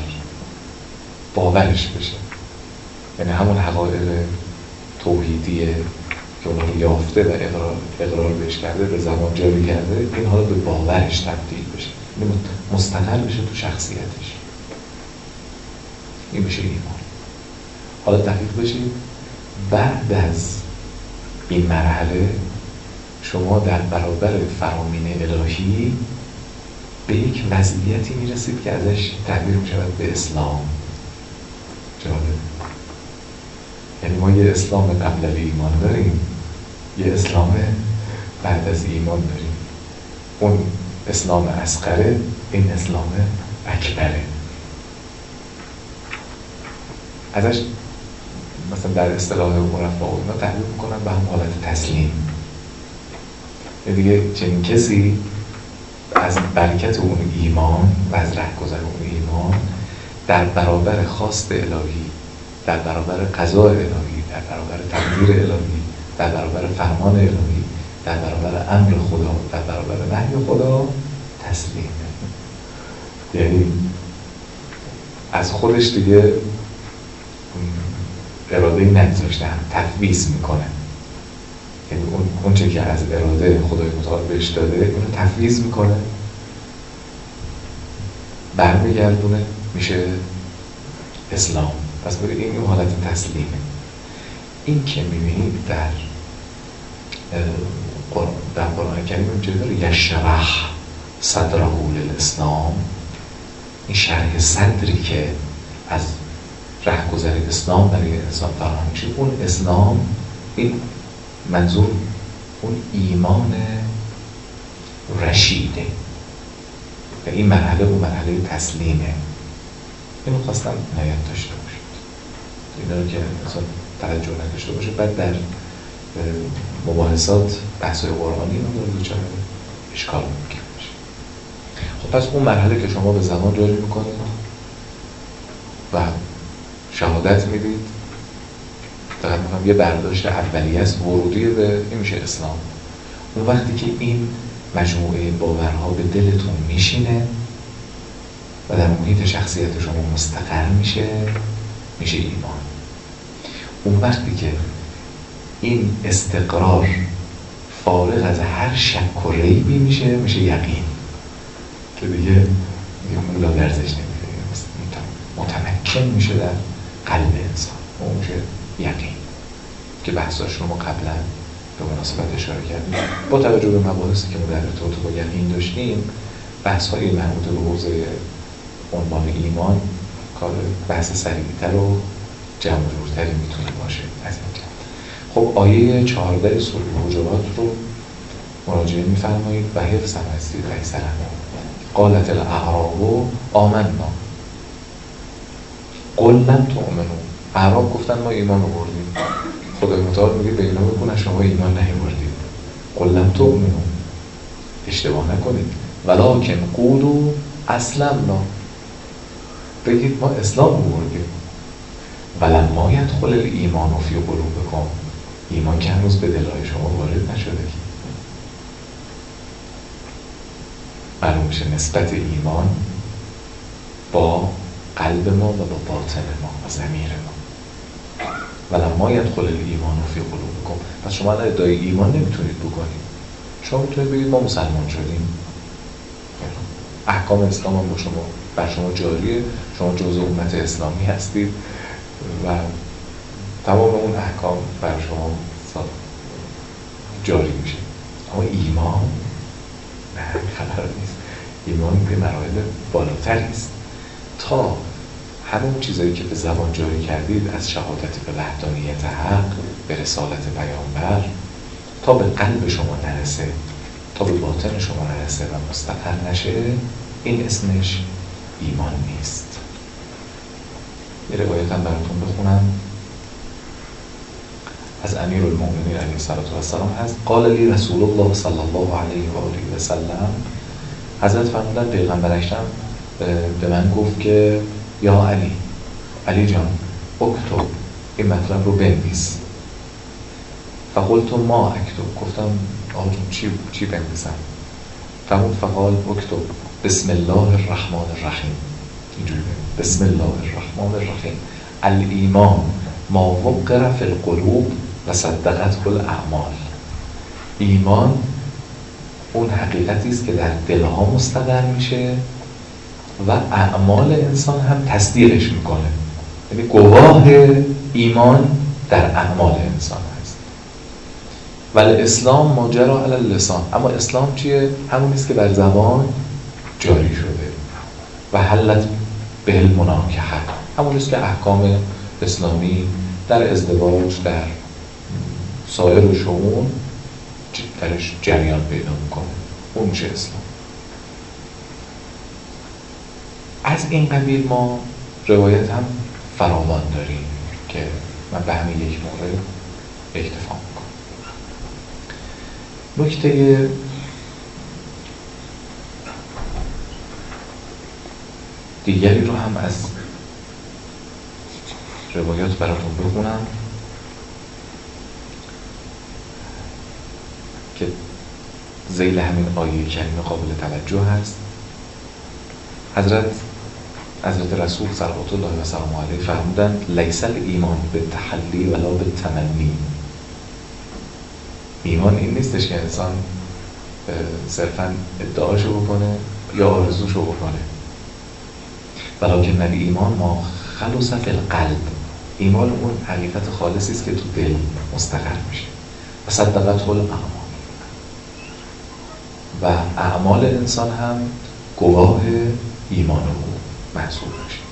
باورش بشه، یعنی همون حقایق توحیدیه که اون رو یافته و اقرار بهش کرده، به زبان جاری کرده، این حالا به باورش تبدیل بشه، مستقر بشه تو شخصیتش. این بشه ایمان. حالا دقیق بشید، بعد از این مرحله شما در برابر فرامین الهی به یک وضعیتی میرسید که ازش تعبیر میشود به اسلام. جالب. یعنی ما یه اسلام قبل از ایمان داریم، یه اسلام بعد از ایمان داریم. اون اسلام اصغره، این اسلام اکبره. ازش مثلا در اصطلاح مرفع اینا تعبیر میکنن به هم حالت تسلیم. دیگه چنین کسی از برکت اون ایمان و از رهگذر اون ایمان در برابر خواست الهی، در برابر قضاء الهی، در برابر تقدیر الهی، در برابر فرمان الهی، در برابر امر خدا، در برابر نهی خدا تسلیمه. یعنی از خودش دیگه اراده‌ای نگذاشته، هم تفویض میکنه. یعنی اون چه که از اراده خدای متعال بهش داده، اونو تفویض میکنه، برمیگردونه، میشه اسلام. پس برای این حالت تسلیمه. این که میبینید در قرآن کریم اینجا داره یشرح صدره للاسلام، این شرح صدری که از رهگذر اسلام برای انسان فراهم میشه، اون اسلام، این منظور اون ایمان رشیده و این مرحله اون مرحله تسلیمه. اینو خواستم عنایت داشته باشید، اینا رو که انسان توجه نداشته باشه بعد در مباحثات بحث‌های قرآنی رو دچار اشکال ممکن میشه. خب پس اون مرحله که شما به زبان جاری میکنید و شهادت میدید، دقیقا میکنم یه برداشت اولیه است ورودی به این میشه اسلام. اون وقتی که این مجموعه باورها به دلتون میشینه و در محیط شخصیت شما مستقر میشه ایمان. اون وقتی که این استقرار فارغ از هر شک و ریبی میشه یقین، که دیگه مولا ورزش نمیده، متمکن میشه در قلب انسان، اون میشه یقین که بحثاش رو ما قبلا به مناسبت اشاره کردیم. با توجه به مباحثی که ما در ارتباط با یقین داشتیم، بحث‌های مربوط به حوزه عنوان ایمان کار بحث سریع‌تر و جمع جورتری میتونه باشه از اینجا. خب آیه 14 سوره حجرات رو مراجعه می‌فرمایید و حفظ هم هستید اکثرا. قالت الاعراب آمنا قل لم تؤمنوا. اعراب گفتن ما ایمان آوردیم. خدای متعال میگه به اینا بگو شما ایمان نیاوردید. قل لم تؤمنوا، اشتباه نکنید، ولکن قولوا اسلمنا، بگید ما اسلام آوردیم. ولما یدخل الایمان فی قلوبکم، ایمان که هنوز به دلهای شما وارد نشده که معلوم میشه نسبت ایمان با قلب ما و با باطن ما و ضمیر ما. ولما یدخل الایمان فی قلوبکم، پس شما الان ادعای ایمان نمیتونید بکنید. شما میتونید بگید ما مسلمان شدیم، احکام اسلام هم با شما بر شما جاریه، شما جزء امت اسلامی هستید و تمام اون احکام بر شما جاری میشه. اما ایمان نه، خبر نیست. ایمان به مراحل بالاتری است. تا همون چیزایی که به زبان جاری کردید، از شهادت به وحدانیت حق، به رسالت پیامبر، تا به قلب شما نرسه، تا به باطن شما نرسه و مستقر نشه، این اسمش ایمان نیست. یه روایت هم براتون بخونم از امیرالمؤمنین علیه السلام هست. قال لی رسول الله صلی الله علیه و آله و سلم، حضرت فرمودن پیغمبر اکرم به من گفت که یا علی جان اکتب، این مطلب رو بنویس. فقلت ما اکتب، گفتم آقا جون چی بنویسم؟ فقال اکتب بسم الله الرحمن الرحیم، اینجوری بسم الله الرحمن الرحیم الایمان ما وقر فی القلوب و صدقت کل اعمال. ایمان اون حقیقتی است که در دلها مستقر میشه و اعمال انسان هم تصدیقش میکنه. یعنی گواه ایمان در اعمال انسان هست. ولی اسلام ماجرا علی اللسان، اما اسلام چیه؟ همون است که بر زبان جاری شده. و حلت به المناکحه، همون است که احکام اسلامی در ازدواج، در سایر شؤون درش جریان پیدا میکنه، اون میشه اسلام. از این قبیل ما روایت هم فراوان داریم که من به همین یک مورد اکتفا میکنم. نکته دیگری رو هم از روایات براتون بخونم که ذیل همین آیه کریمه قابل توجه هست. حضرت رسول صلوات الله و سلام علیه فرمودند لیس الایمان بالتحلی ولا بالتمنی. ایمان این نیستش که انسان صرفا ادعاشو بکنه یا آرزوشو بکنه، ولکن ایمان ما خلص فی القلب. ایمان اون حقیقت خالصی است که تو دل مستقر میشه. و صدقت کل اعمال، و اعمال انسان هم گواه ایمان او محسوب میشه.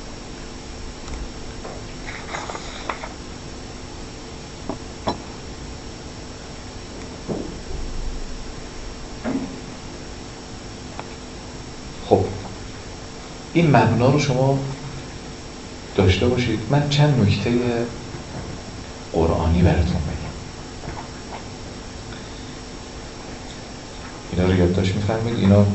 خب این مبنا رو شما داشته باشید. من چند نکته قرآنی براتون بگم. اینا رو یادداشت می‌فرمایید. اینا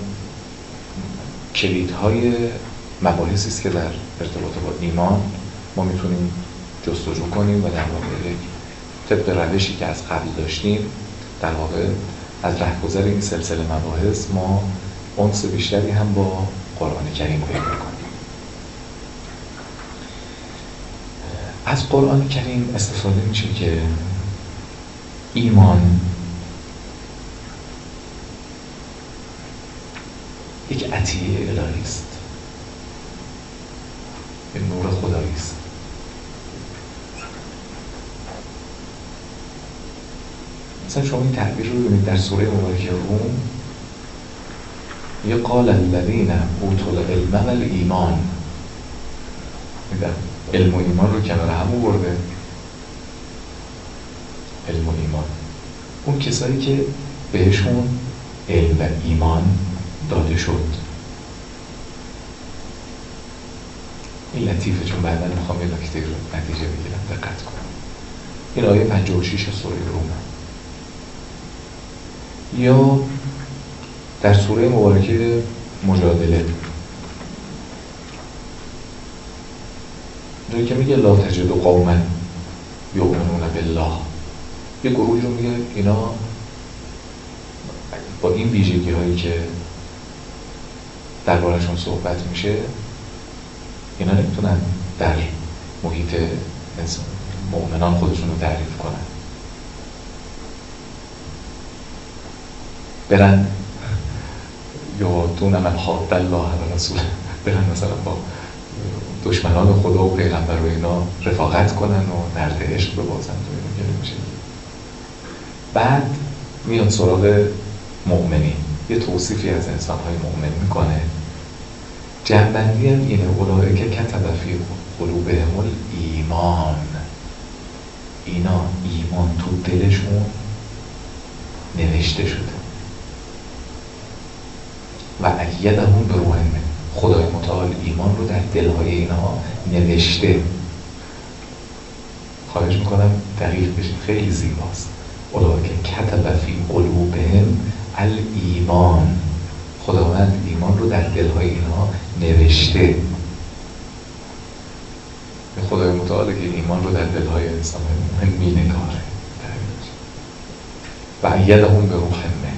کلیدهای مباحثی است که در ارتباط با ایمان ما میتونیم جستجو کنیم و در واقع طبق روشی که از قبل داشتیم در واقع از رهگذر این سلسله مباحث ما انس بیشتری هم با قرآن کریم پیدا کنیم. از قرآن کریم استفاده میشه که ایمان یک عطیه الهی است، یک نور خدایی است. مثلا شما این تعبیر رو ببینید در سوره مبارکه روم، یه قال الذین اوتوا العلم والایمان، علم و ایمان رو کنار هم برده. علم و ایمان، اون کسایی که بهشون علم و ایمان داده شد. این لطیفه چون بعدا میخوام یه نکته رو نتیجه بگیرم، دقت کنم. این آیه 56 سوره روم. یا در سوره مبارکه مجادله جایی که میگه لا تجد قوما یؤمنون بالله، یه گروهی رو میگه اینا با این ویژگی هایی که دربارشون صحبت میشه اینا نمیتونن در محیط مؤمنان خودشون رو تعریف کنن. برن یعادون من حاد الله و رسوله، برن مثلا با دشمنان خدا و پیغمبر و اینا رفاقت کنن و درد عشق ببازن و اینا میشه. بعد میاد سراغ مؤمنین، یه توصیفی از انسان‌های مؤمن میکنه. جنبندی هم اینه اولئک کتب فی قلوبهم الایمان، اینا ایمان تو دلشون نوشته شده. و ایدهم بروح منه، خدای متعال ایمان رو در دلهای اینها نوشته. خواهش میکنم دقیق بشید، خیلی زیباست. اولئک کتب فی قلوبهم الایمان، خداوند ایمان رو در دلهای اینها نوشته. خدای متعال که ایمان رو در دلهای انسان مینگاره. و ایدهم بروح منه.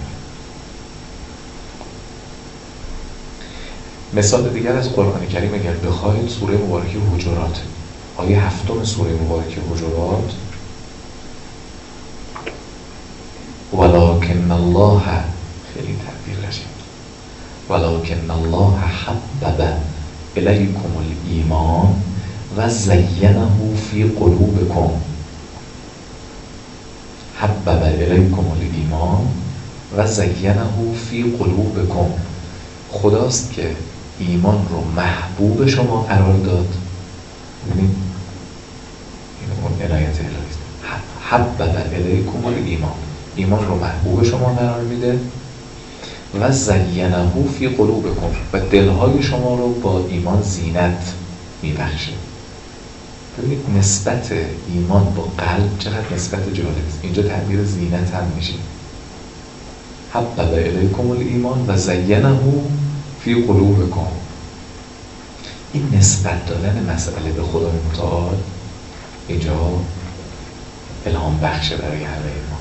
مثال دیگر از قرآن کریم اگر بخواید سوره مبارکه حجرات، آیه 7 سوره مبارکه حجرات، ولکن الله، خیلی تعبیر قشنگ، ولکن الله حبب الیکم الایمان و زینه فی قلوبکم. حبب الیکم الایمان و زینه فی قلوبکم، خداست که ایمان رو محبوب شما قرار داد. ببینید این اون عنایت الهی است. حبب الیکم الایمان، ایمان رو محبوب شما قرار میده. و زینه فی قلوبکم، و دلهای شما رو با ایمان زینت میبخشه. ببینید نسبت ایمان با قلب چقدر نسبت جالب است. اینجا تعبیر زینت هم میشه. حبب الیکم الایمان و زینه فی قلوبکم. این نسبت دادن مسئله به خدای متعال اینجا الهام بخشه برای همه ما.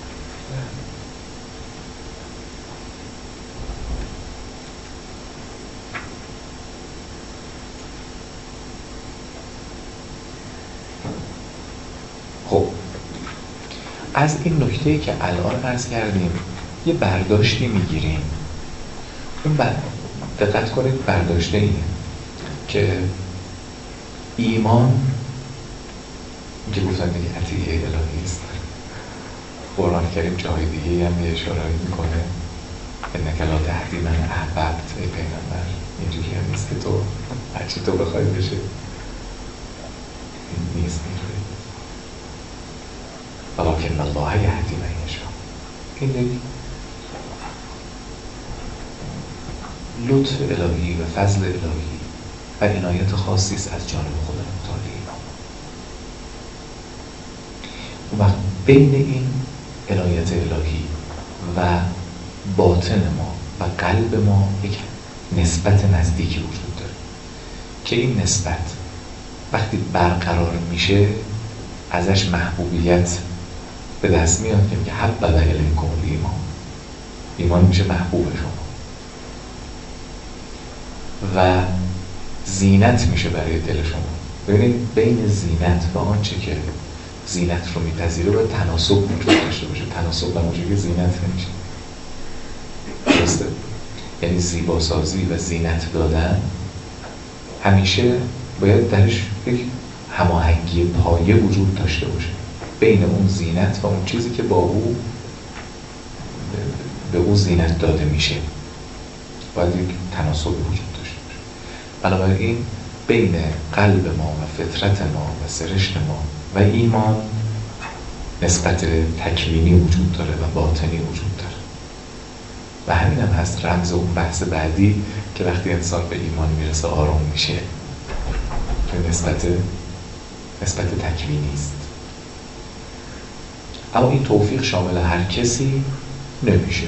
خب از این نکته‌ای که الان عرض کردیم یه برداشتی میگیریم. اون دقت کنید برداشته اینه که ایمان که گفتن دیگه عطیه الهی است. قرآن کریم جای دیگه هم یه اشاره‌ای میکنه انک لا تهدی من احببت، ای پیغمبر اینجوری هم نیست که تو هرچی تو بخوای بشه، این نیست اینجوری. ولکن الله یهدی من یشاء. این یک لطف الهی و فضل الهی و عنایت خاصی است از جانب خدا متعالی. اون وقت بین این عنایت الهی و باطن ما و قلب ما یک نسبت نزدیکی وجود داره که این نسبت وقتی برقرار میشه ازش محبوبیت به دست میاد که حبب الیکم الایمان، ایمان میشه محبوب شما و زینت میشه برای دل شما. ببینید بین زینت و آنچه که زینت رو میپذیره باید تناسب وجود داشته باشه. تناسب نباشه که زینت نمیشه. درسته؟ یعنی زیباسازی و زینت دادن همیشه باید درش یک هماهنگی پایه وجود داشته باشه بین اون زینت و اون چیزی که با او به او زینت داده میشه. باید یک تناسب وجود داشته باشه. بنابراین بین قلب ما و فطرت ما و سرشت ما و ایمان نسبت تکوینی وجود داره و باطنی وجود داره و همین هم هست رمز اون بحث بعدی که وقتی انسان به ایمان میرسه آرام میشه، که نسبت تکوینی است. اما این توفیق شامل هر کسی نمیشه.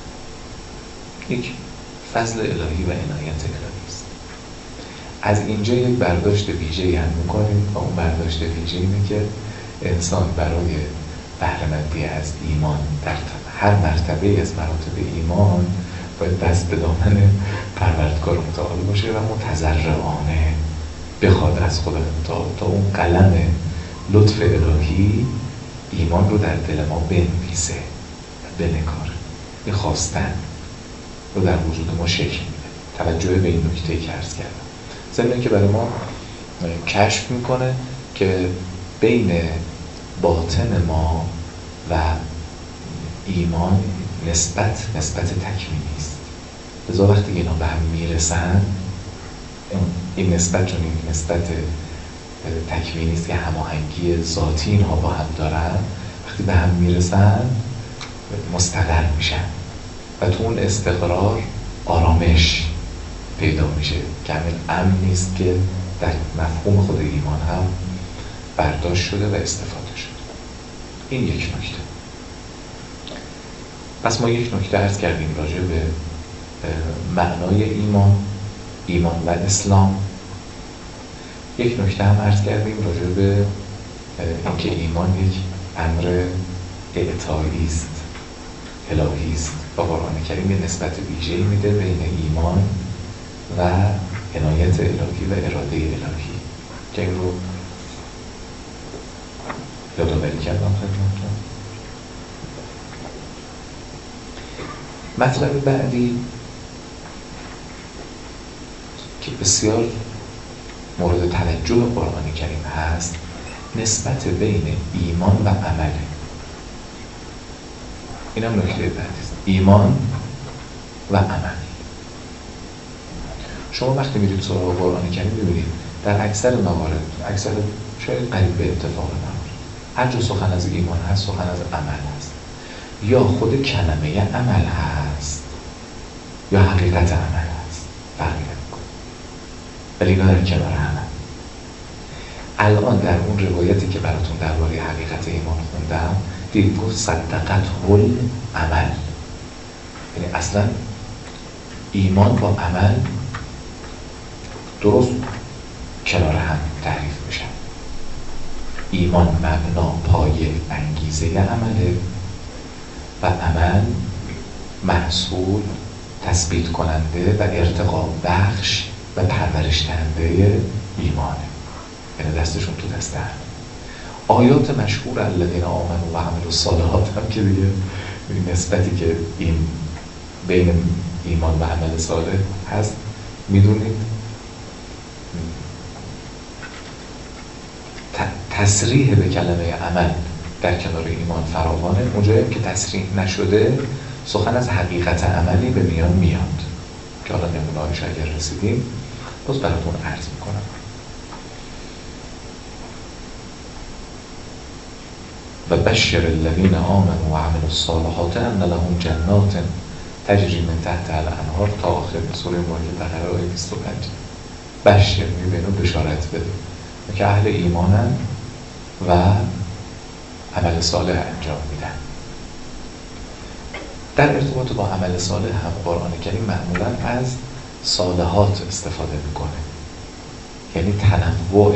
یک فضل الهی و عنایت الهی است. از اینجا یک برداشت ویژه‌ای هم می‌کنیم و اون برداشت ویژه اینه که انسان برای بهره‌مندی از ایمان در هر مرتبه از مراتب ایمان باید دست به دامن پروردگار متعال باشه و متضرعانه بخواد از خدا متعال تا اون قلم لطف الهی ایمان رو در دل ما بنویسه و بنگاره. یه خواستن رو در وجود ما شکل میده. توجه به این نکته که عرض کردم ضمن که برای ما کشف میکنه که بین باطن ما و ایمان نسبت تکوینی است. لذا وقتی اینا به هم میرسن این نسبت چون این نسبت تکوینی است که هماهنگی ذاتی اینها با هم دارن، وقتی به هم میرسن مستقر میشن و تو اون استقرار آرامش پیدا میشه که همین امن نیست که در مفهوم خود ایمان هم برداشت شده و استفاده شده. این یک نکته. پس ما یک نکته عرض کردیم راجع به معنای ایمان و اسلام. یک نکته هم عرض کردیم راجع به اینکه ایمان یک امر اعطایی است، الهی است و قرآن کریم یه نسبت ویژه‌ای میده بین ایمان و عنایت الهی و اراده الهی که این رو یادآوری کردم خدمتتون. مطلب بعدی که بسیار مورد توجه قرآن کریم هست نسبت بین ایمان و عمله. این هم نکته بعدی است. ایمان و عمل. شما وقتی میرید سراغ قرآن کریم ببینید در اکثر موارد، اکثر شاید قریب به اتفاق موارد، هر جا سخن از ایمان هست سخن از عمل هست. یا خود کلمه عمل هست یا حقیقت عمل هست، فرقی نمی‌کنه، ولی اینا در کنار همه. الان در اون روایتی که براتون درباره حقیقت ایمان خوندم دید گفت صدقت هل عمل، یعنی اصلا ایمان با عمل درست کنار هم تعریف میشن. ایمان مبنا، پایه، انگیزه عمله و عمل محصول، تثبیت کننده و ارتقا بخش و پرورش دهنده ایمانه. یعنی دستشون تو دست هم. آیات مشهور الذین آمنوا و عملوا الصالحات هم که دیگه نسبتی که این بین ایمان و عمل صالح هست میدونید. تصریح به کلمه عمل در کنار ایمان فراوانه. اونجایی که تصریح نشده سخن از حقیقت عملی به میان میاد که حالا نمونه‌هایش اگر رسیدیم باز براتون عرض میکنم. و بشر الذین آمنوا و عملوا الصالحات ان لهم جنات تجری من تحتها الانهار تا آخر سوره مبارکه بقره آیه 25. بشر میبینه بشارت بده که اهل ایمانن و عمل صالح انجام میدن. در ارتباط با عمل صالح هم قرآن کریم معمولا از صالحات استفاده میکنه، یعنی تنوع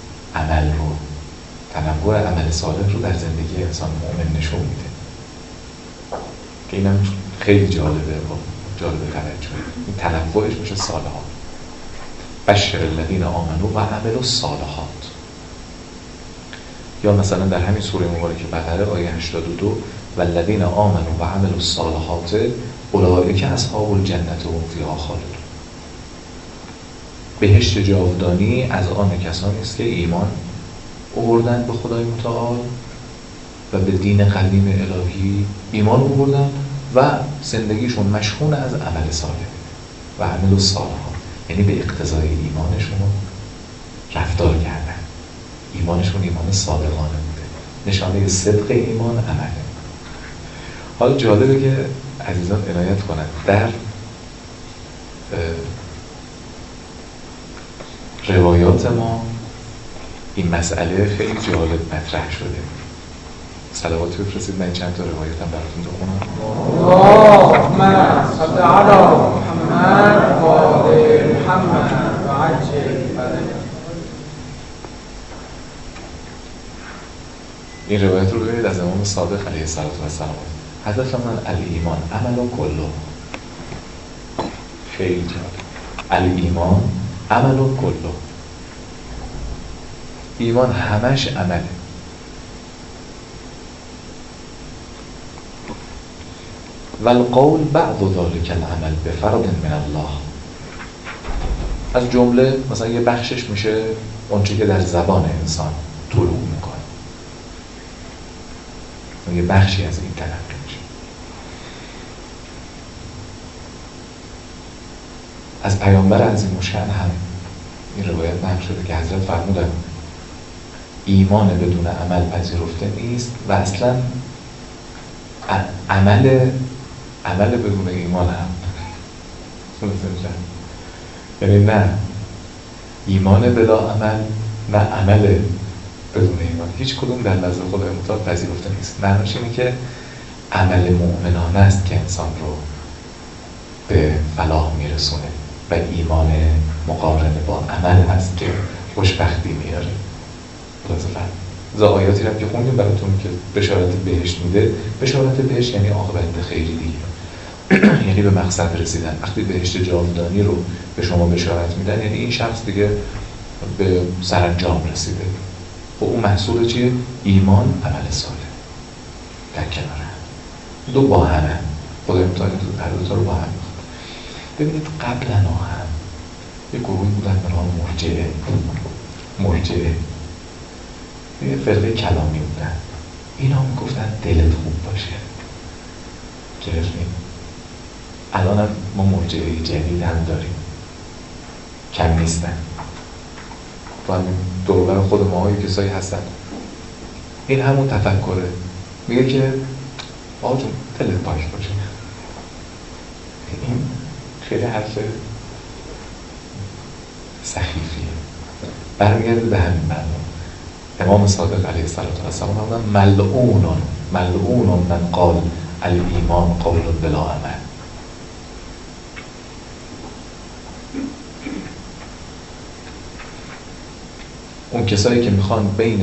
عمل صالح رو در زندگی انسان مؤمن نشون میده که اینم خیلی جالب توجه. این تنوعش میشه صالحات. بشر الذین آمنوا و عملوا الصالحات. یا مثلا در همین سوره مبارکه بقره آیه 82 والذین آمنوا و عملوا الصالحات اولئک اصحاب الجنة هم فیها خالدون. بهشت جاودانی از آن کسانی است که ایمان آوردن به خدای متعال و به دین قدیم الهی ایمان آوردن و زندگیشون مشحون از عمل صالح و عمل الصالحات، یعنی به اقتضای ایمانشون رفتار کردن. ایمانشون ایمان صادقانه بوده. نشانه صدق ایمان عمله. حالا جالبه که عزیزان عنایت کنند در روایات ما این مسئله خیلی جالب مطرح شده. صلوات بفرستید من چند تا روایتم براتون بخونم. اللهم صل علی محمد و آل محمد و عجل فرجهم. این روایت رو ببینید از امام صادق علیه الصلوة و السلام. حضرت فرمودند الایمان عمل کله. خیلی جالب. الایمان عمل کله. ایمان همش عمله. والقول بعد ذلك العمل بفرض من الله. از جمله مثلا یه بخشش میشه اونچه که در زبان انسان طلوع میکنه، یه بخشی از این تلقی میشه. از پیامبر عظیم الشأن هم این روایت نقل شده که حضرت فرمودند ایمان بدون عمل پذیرفته نیست و اصلا عمل بدون ایمان هم یعنی نه ایمان بلا عمل نه عمل بدون ایمان، هیچ کدوم در نزد خدای متعال پذیرفته نیست. معنیش اینه که عمل مؤمنانه است که انسان رو به فلاح میرسونه و ایمان مقارن با عمل هست که خوشبختی میاره. آیاتی رو که خوندیم براتون که بشارت بهشت میده. بشارت بهشت یعنی عاقبت خیری دیگه، یعنی به مقصد رسیدن. وقتی بهشت جاودانی رو به شما بشارت میدن یعنی این شخص دیگه به سرانجام رسیده. خب اون محصول چیه؟ ایمان، عمل صالح در کنار هم. دو با همه. خدای متعال هر دو تا رو با هم میخواد. ببینید قبلا هم یه گروهی بودن به نام مرجئه یه فرقه کلامی بودن. اینا میگفتن دلت خوب باشه. گرفتیم. الان هم ما مرجئه جدید هم داریم، کم نیستن. و همین دوربر خود ما های کسایی هستن. این همون تفکره. میگه که آقا جون دلت پاک باشه. این خیلی حرف سخیفیه. برمیگرده به همین معنی. امام صادق علیه السلام فرمودند ملعون من قال الایمان قول بلا عمل. اون کسایی که میخوان بین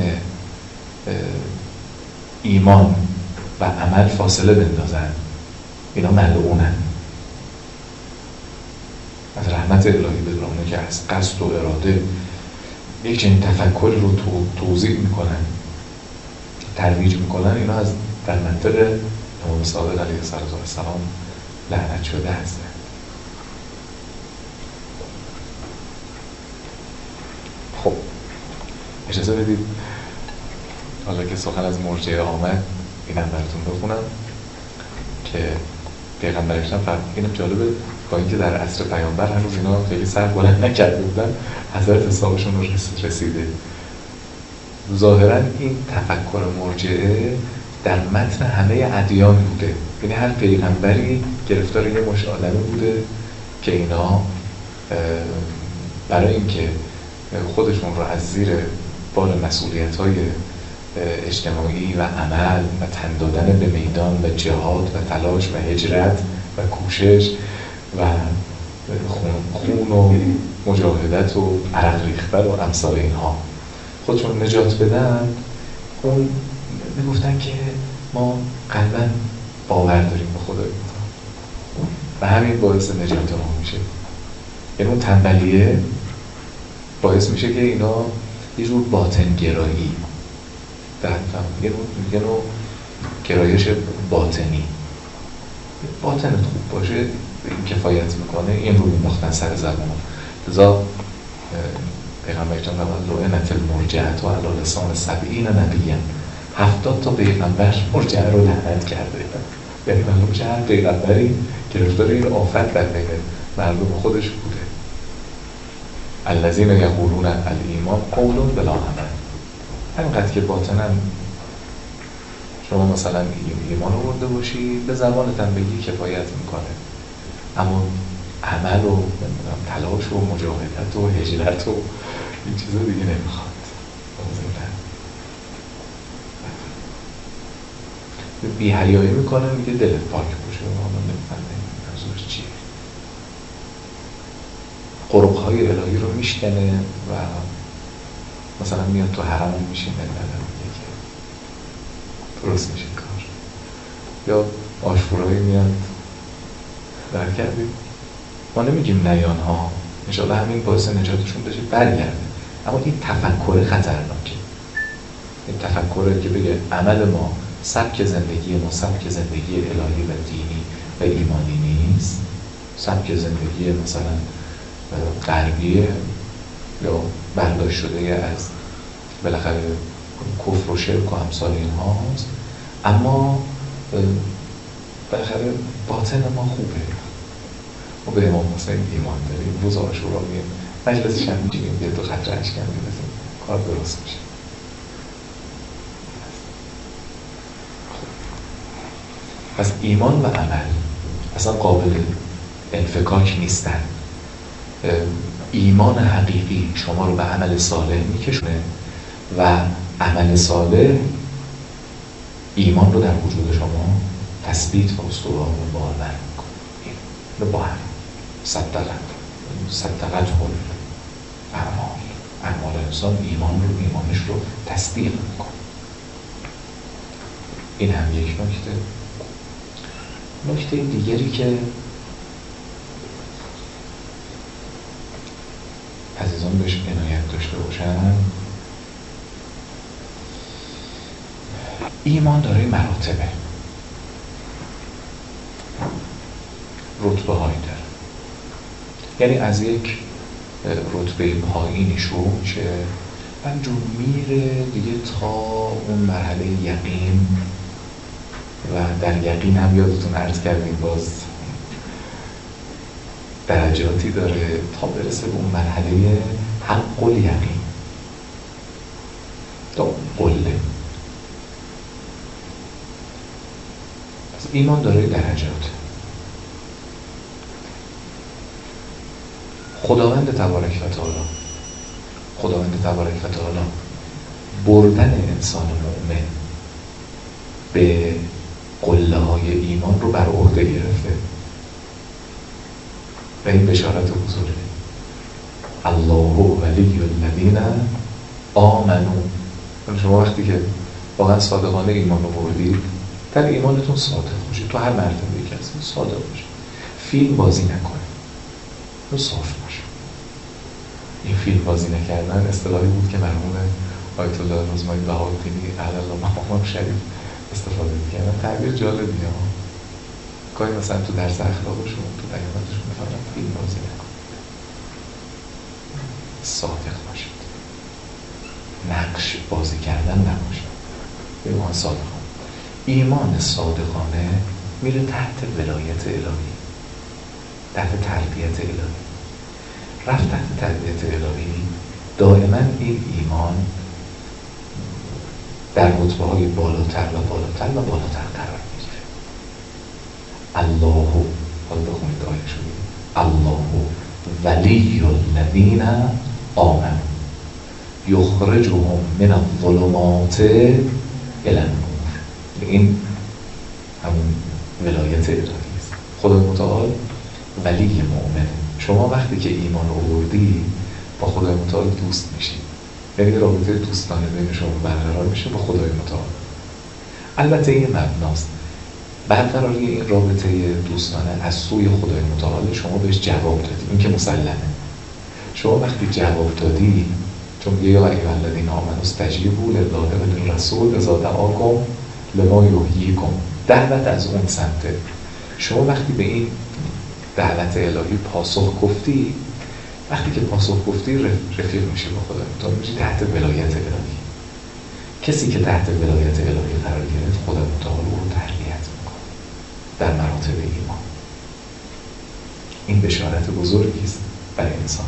ایمان و عمل فاصله بندازن اینا ملعونن. از رحمت الهی بدونه که از قصد و اراده یک چنین تفکری رو توضیح میکنن، ترویج میکنن. اینا از در منطق امام صادق علیه السلام لعنت شده هستن. خب اجازه بدید حالا که سخن از مرجئه آمد اینم براتون بخونم که پیغمبر اکرم فرق. اینم جالبه، با اینکه در عصر پیامبر هنوز اینا خیلی سر بلند نکرده بودن، حضرت حسابشون رو رسیده. ظاهرا این تفکر مرجعه در متن همه ادیان بوده، یعنی هر پیغمبری گرفتار یه مش عالمه بوده که اینا برای اینکه خودشون رو از زیر بار مسئولیت‌های اجتماعی و عمل و تن دادن به میدان و جهاد و تلاش و هجرت و کوشش و خون و مجاهدت و عرق ریختن و امثال اینها خودشون نجات بدن، اون میگفتن که ما قلباً باور داریم به خدای و همین باعث نجات ما میشه. یعنی اون تنبلیه باعث میشه که اینا یه جور باطن گرایی یه نوع گرایش باطنی، باطنت خوب باشه این کفایت میکنه، این رو مینداختن سر زبان. لذا پیغمبر اکرم لعنت المرجعة علی لسان 70 نبیا، 70 تا پیغمبر مرجعه رو لعنت کرده. یعنی معلوم که هر پیغمبری گرفتار این آفت در بین مردم خودش بوده. الذین یقولون الایمان قول بلا عمل. همینقدر که باطناً شما مثلا ایمان آورده باشی، به زبانتن بگی کفایت میکنه، اما عمل و تلاش و مجاهدت و هجرت و این چیزا دیگه نمیخواد. بی‌حیایی میکنه، میگه دلت پاک باشه، اما نمیفهمه منظورش چیه. قربهای الهی رو میشکنه و مثلا میاد تو حرم میشینه، میگه که درست میشه کار. یا آشورایی میاد در کردیم، ما نمیگیم نیان ها، انشاءالله همین باعث نجاتشون بشه برگرده، اما این تفکر خطرناکه. این تفکره که بگه عمل ما سبک زندگی ما سبک زندگی الهی و دینی و ایمانی نیست، سبک زندگی مثلا غربیه یا برداشت شده از بالاخره کفر و شرک و امثال اینها هست، اما بالاخره باطن ما خوبه، ما به امام حسین ایمان داریم، روز عاشورا میگیم مجلس شب میگیم یه دو خط اشکم می‌ریزیم، کار درست میشه. پس ایمان و عمل اصلا قابل انفکاک نیستن. ایمان حقیقی شما رو به عمل صالح میکشونه و عمل صالح ایمان رو در وجود شما تثبیت و استوار و باور میکنه. این با هم صدقت اعمال انسان ایمانش رو تصدیق میکنه. این هم یک نکته. نکته دیگری که عزیزان بهش عنایت داشته باشن، ایمان داره مراتبه، رتبه هایی داره. یعنی از یک رتبه پایینی شروع میشه، همجور میره دیگه تا اون مرحله یقین، و در یقین هم یادتون عرض کردیم باز درجاتی داره تا برسه به اون مرحله حق الیقین تا قله. ایمان داره درجات. خداوند تبارک و تعالی بردن انسان مؤمن به قله های ایمان رو بر عهده گرفته و این بشارت حضوره. الله ولی الذین آمنوا. شما وقتی که واقعا صادقانه ایمان رو بردید، در ایمانتون صادق باشید، تو هر مرتبه‌ای که هستید صادق باشید، فیلم بازی نکنید، رو صاف باشید. این فیلم بازی نکردن اصطلاحی بود که مرحوم آیت الله رزمایی بهاءالدینی علی الله مقامه شریف استفاده می‌کردن. تعبیر جالبیه ها. گاهی مثلا تو درس اخلاقشون، تو بیاناتشون می‌فرمایند فیلم بازی نکنید، صادق باشید، نقش بازی کردن نباشید، ایمان صادقانه. ایمان صادقانه میره تحت ولایت الهی، تحت تربیت الهی. رفت تحت تربیت الهی، دائما این ایمان در رتبه های بالاتر و بالاتر و بالاتر قرار میگیره. الله، حالا بخونید آیه شو، الله ولی الذین آمنوا یخرجهم من الظلمات الی النور. این همون ولایت الهی است. خدای متعال ولی مؤمنه. شما وقتی که ایمان آوردی با خدای متعال دوست میشید، یعنی رابطه دوستانه بین شما برقرار میشه با خدای متعال. البته این مبناست برقراری این رابطه دوستانه از سوی خدای متعال شما بهش جواب دادی، این که مسلمه. شما وقتی جواب دادی، چون یا ایها الذین آمنوا استجیبوا لله و للرسول اذا دعاکم لما یحییکم، دعوت از اون سمته. شما وقتی به این دعوت الهی پاسخ گفتی، وقتی که پاسخ گفتی رفیق میشه با خدا متعال، میشه تحت ولایت الهی. کسی که تحت ولایت الهی قرار گرفت، خدا متعال او رو تربیت میکنه در مراتب ایمان. این بشارت بزرگی است برای انسان.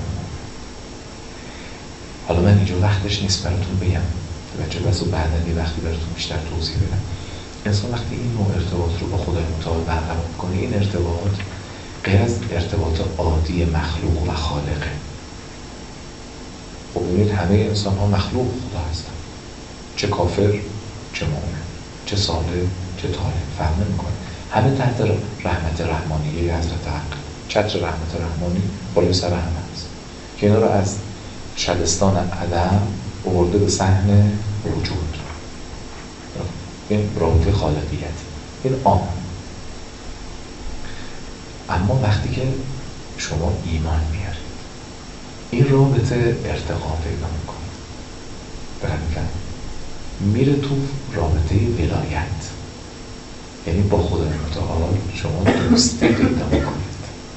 حالا من اینجا وقتش نیست براتون بگم، بچه بس و بعدن یه وقتی براتون بیشتر توضیح بدم. انسان وقتی این نوع ارتباط رو با خدای متعال برقرار میکنه، این ارتباط غیر از ارتباط عادی مخلوق و خالقه. خب ببینید همه انسان ها مخلوق خدا هستن، چه کافر چه مؤمن، چه صالح چه طالب، فرق نمیکنه. همه تحت رحمت رحمانیه حضرت حق. چتر رحمت رحمانی بالای سر همه هست که اینا رو از شبستان عدم آورده به صحن وجود. این رابطه خالقیت، این عام. اما وقتی که شما ایمان میارید، این رابطه ارتقا پیدا میکنه، برمیکنه میره تو رابطه ولایت، یعنی با خدای متعال شما دوستی پیدا میکنید.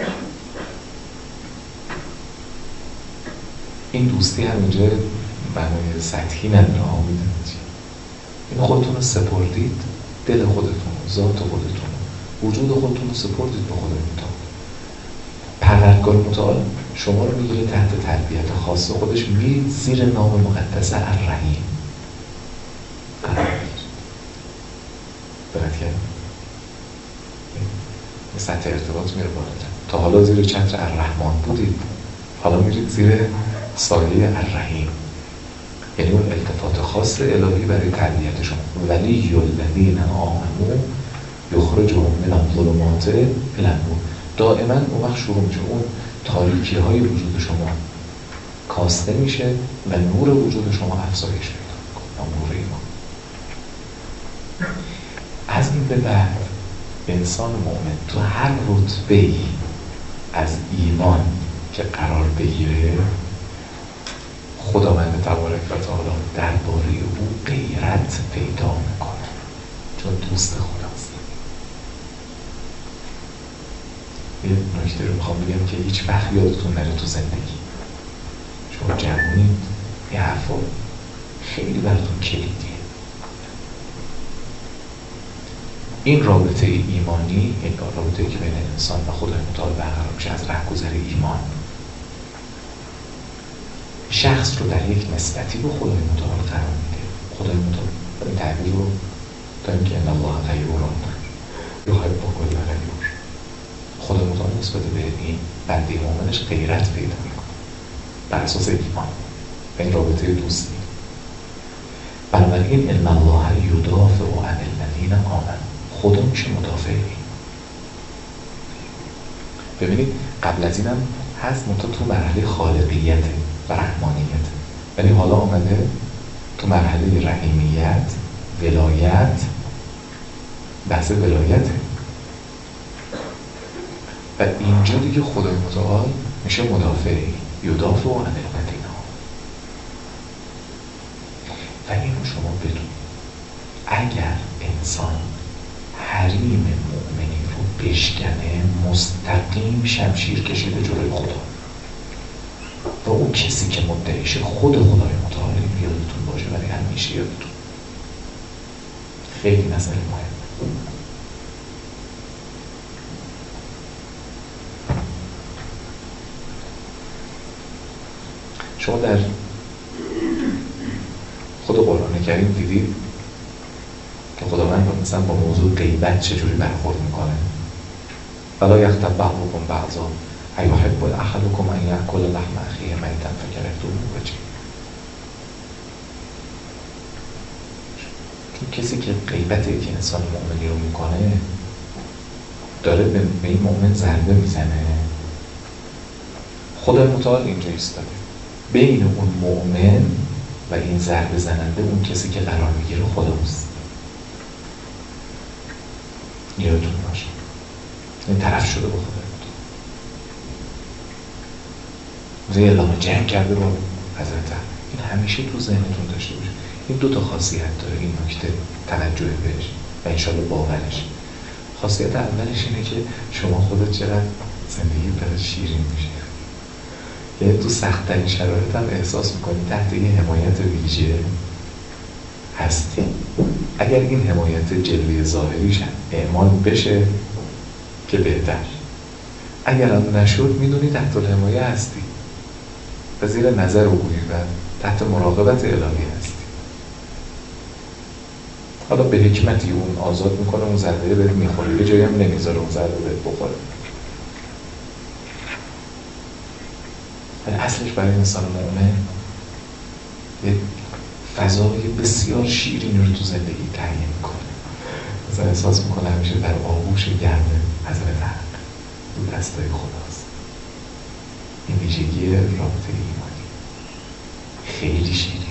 این دوستی همینجا معنی سطحی نداره، آمیدن این خودتون رو سپردید، دل خودتون، ذات خودتون، وجود خودتون رو سپردید به خدای متعال. پروردگار متعال شما رو میگیره تحت تربیت خاص خودش، میرید زیر نام مقدس الرحیم قرار میگیرید. دقت کردید؟ این سطح ارتباط میره بالاتر. تا حالا زیر چتر الرحمن بودید، حالا میرید زیر سایه الرحیم، یعنی اون التفات خاص الهی برای تربیت شما. ولی الذین آمنوا یخرجهم من الظلمات الی النور. دائما اون وقت شروع میشه، اون تاریکی های وجود شما کاسته میشه و نور وجود شما افزایش پیدا میکنه، نور ایمان. از این به بعد انسان مؤمن تو هر رتبه‌ای از ایمان که قرار بگیره، خداوند تبارک و تعالی درباره او غیرت پیدا میکنه، چون دوست خداست. یه نکته رو میخوام بگم که هیچ وقت یادتون نره تو زندگی شما جوونید، یه حرفا خیلی براتون کلیدیه. این رابطه ایمانی، این رابطه که بین انسان و خدای متعال برقرار میشه از رهگذر ایمان، شخص رو در یک نسبتی به خدای متعال قرار میده. خدای متعال این تعبیر رو داریم که ان الله غیور یحب کل غیور. خدای متعال نسبت به این بنده مؤمنش غیرت پیدا میکنه بر اساس ایمان و این رابطه دوستی. بنابراین ان الله یدافع عن الذین آمنوا، خدا میشه مدافع این. ببینید قبل از اینم هست، منتها تو مرحله خالقیت و رحمانیت، ولی حالا آمده تو مرحله رحیمیت، ولایت، بحث ولایته. و اینجا دیگه خدای متعال میشه مدافعی، یدافع عن الذین. و اینو شما بدونید، اگر انسان حریم مؤمنی رو بشکنه، مستقیم شمشیر کشیده جلوی خدا. و اون کسی که مدعیشه خود خدای متعال، یادتون باشه، ولی همیشه یادتون، خیلی مسئله مهم. شما در خود قرآن کریم دیدید که خداوند مثلا با موضوع غیبت چجوری برخورد میکنه؟ فلا یغتب بعضکم بعضا ایحب احدکم ان یأکل لحم اخیه میتا فکرهتموه. چون کسی که غیبت یک انسان مؤمنی رو میکنه داره به این مؤمن ضربه میزنه. خدا متعال اینجا ایستاده بین اون مؤمن و این ضربه زننده، اون کسی که قرار میگیره خداست. یادتون باشه این طرف شده با خدا، مثلا اعلام جنگ کرده با حضرت. این همیشه تو ذهنتون داشته باشه. این دو تا خاصیت داره این نکته، توجه بهش و انشالله باورش. خاصیت اولش اینه که شما خودت چقدر زندگی برای شیرین میشه، یعنی تو سخت‌ترین شرایط هم احساس میکنی تحت یه حمایت ویژه هستی. اگر این حمایت جلوی ظاهریش اعمال بشه که بهتر، اگر هم نشد میدونی تحت الحمایه هستی و زیر نظر اوی و تحت مراقبت الهی هستی. حالا به حکمتی اون آزاد میکنه، اون ضربه بهت میخوره، یه جایی هم نمیذاره اون ضربه بهت بخوره. ولی اصلش برای انسان مؤمن یه فضای بسیار شیرینی رو تو زندگی تعیین میکنه. مثلا احساس میکنه همیشه در آغوش گرم حضرت حق دو دستای خداست. این ویژگی رابطه ایمانی خیلی شیرین.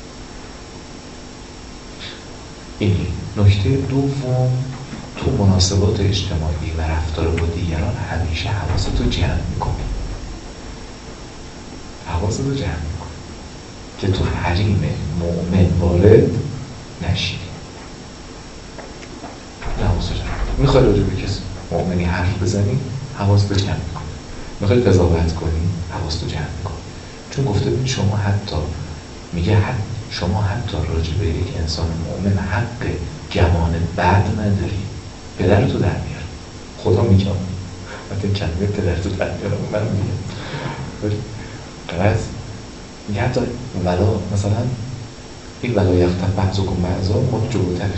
این نکته دوم، تو مناسبات اجتماعی و رفتار با دیگران همیشه حواستو جمع میکنی. حواستو جمع میکنی که تو حریم مؤمن وارد نشی. حواستو جمع میخوای راجع به کسی مؤمنی حرف بزنی، حواستو جمع میکنی. میخوای قضاوت کنی، حواستو جمع میکنی. چون گفته ببین شما حتی میگه شما حتی راجع به یک انسان مؤمن حق گمان بد نداری. پدرتو در میاره. خدا میگم حتی کلمه پدرتو در میاره من میگم قرص میگه حتی ولا مثلا این ولا یغتب بعضکم بعضا ما جلوترش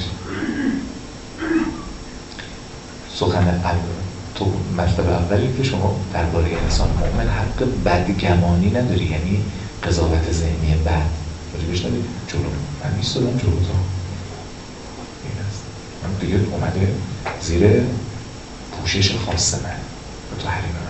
سخن تو مرتبه اولی که شما درباره انسان مؤمن حق بدگمانی نداری، یعنی قضاوت ذهنی بد راجبش نداری. جلو من میستادم جلو تا این است، من دیگه اومده زیر پوشش خاص من و تو حریم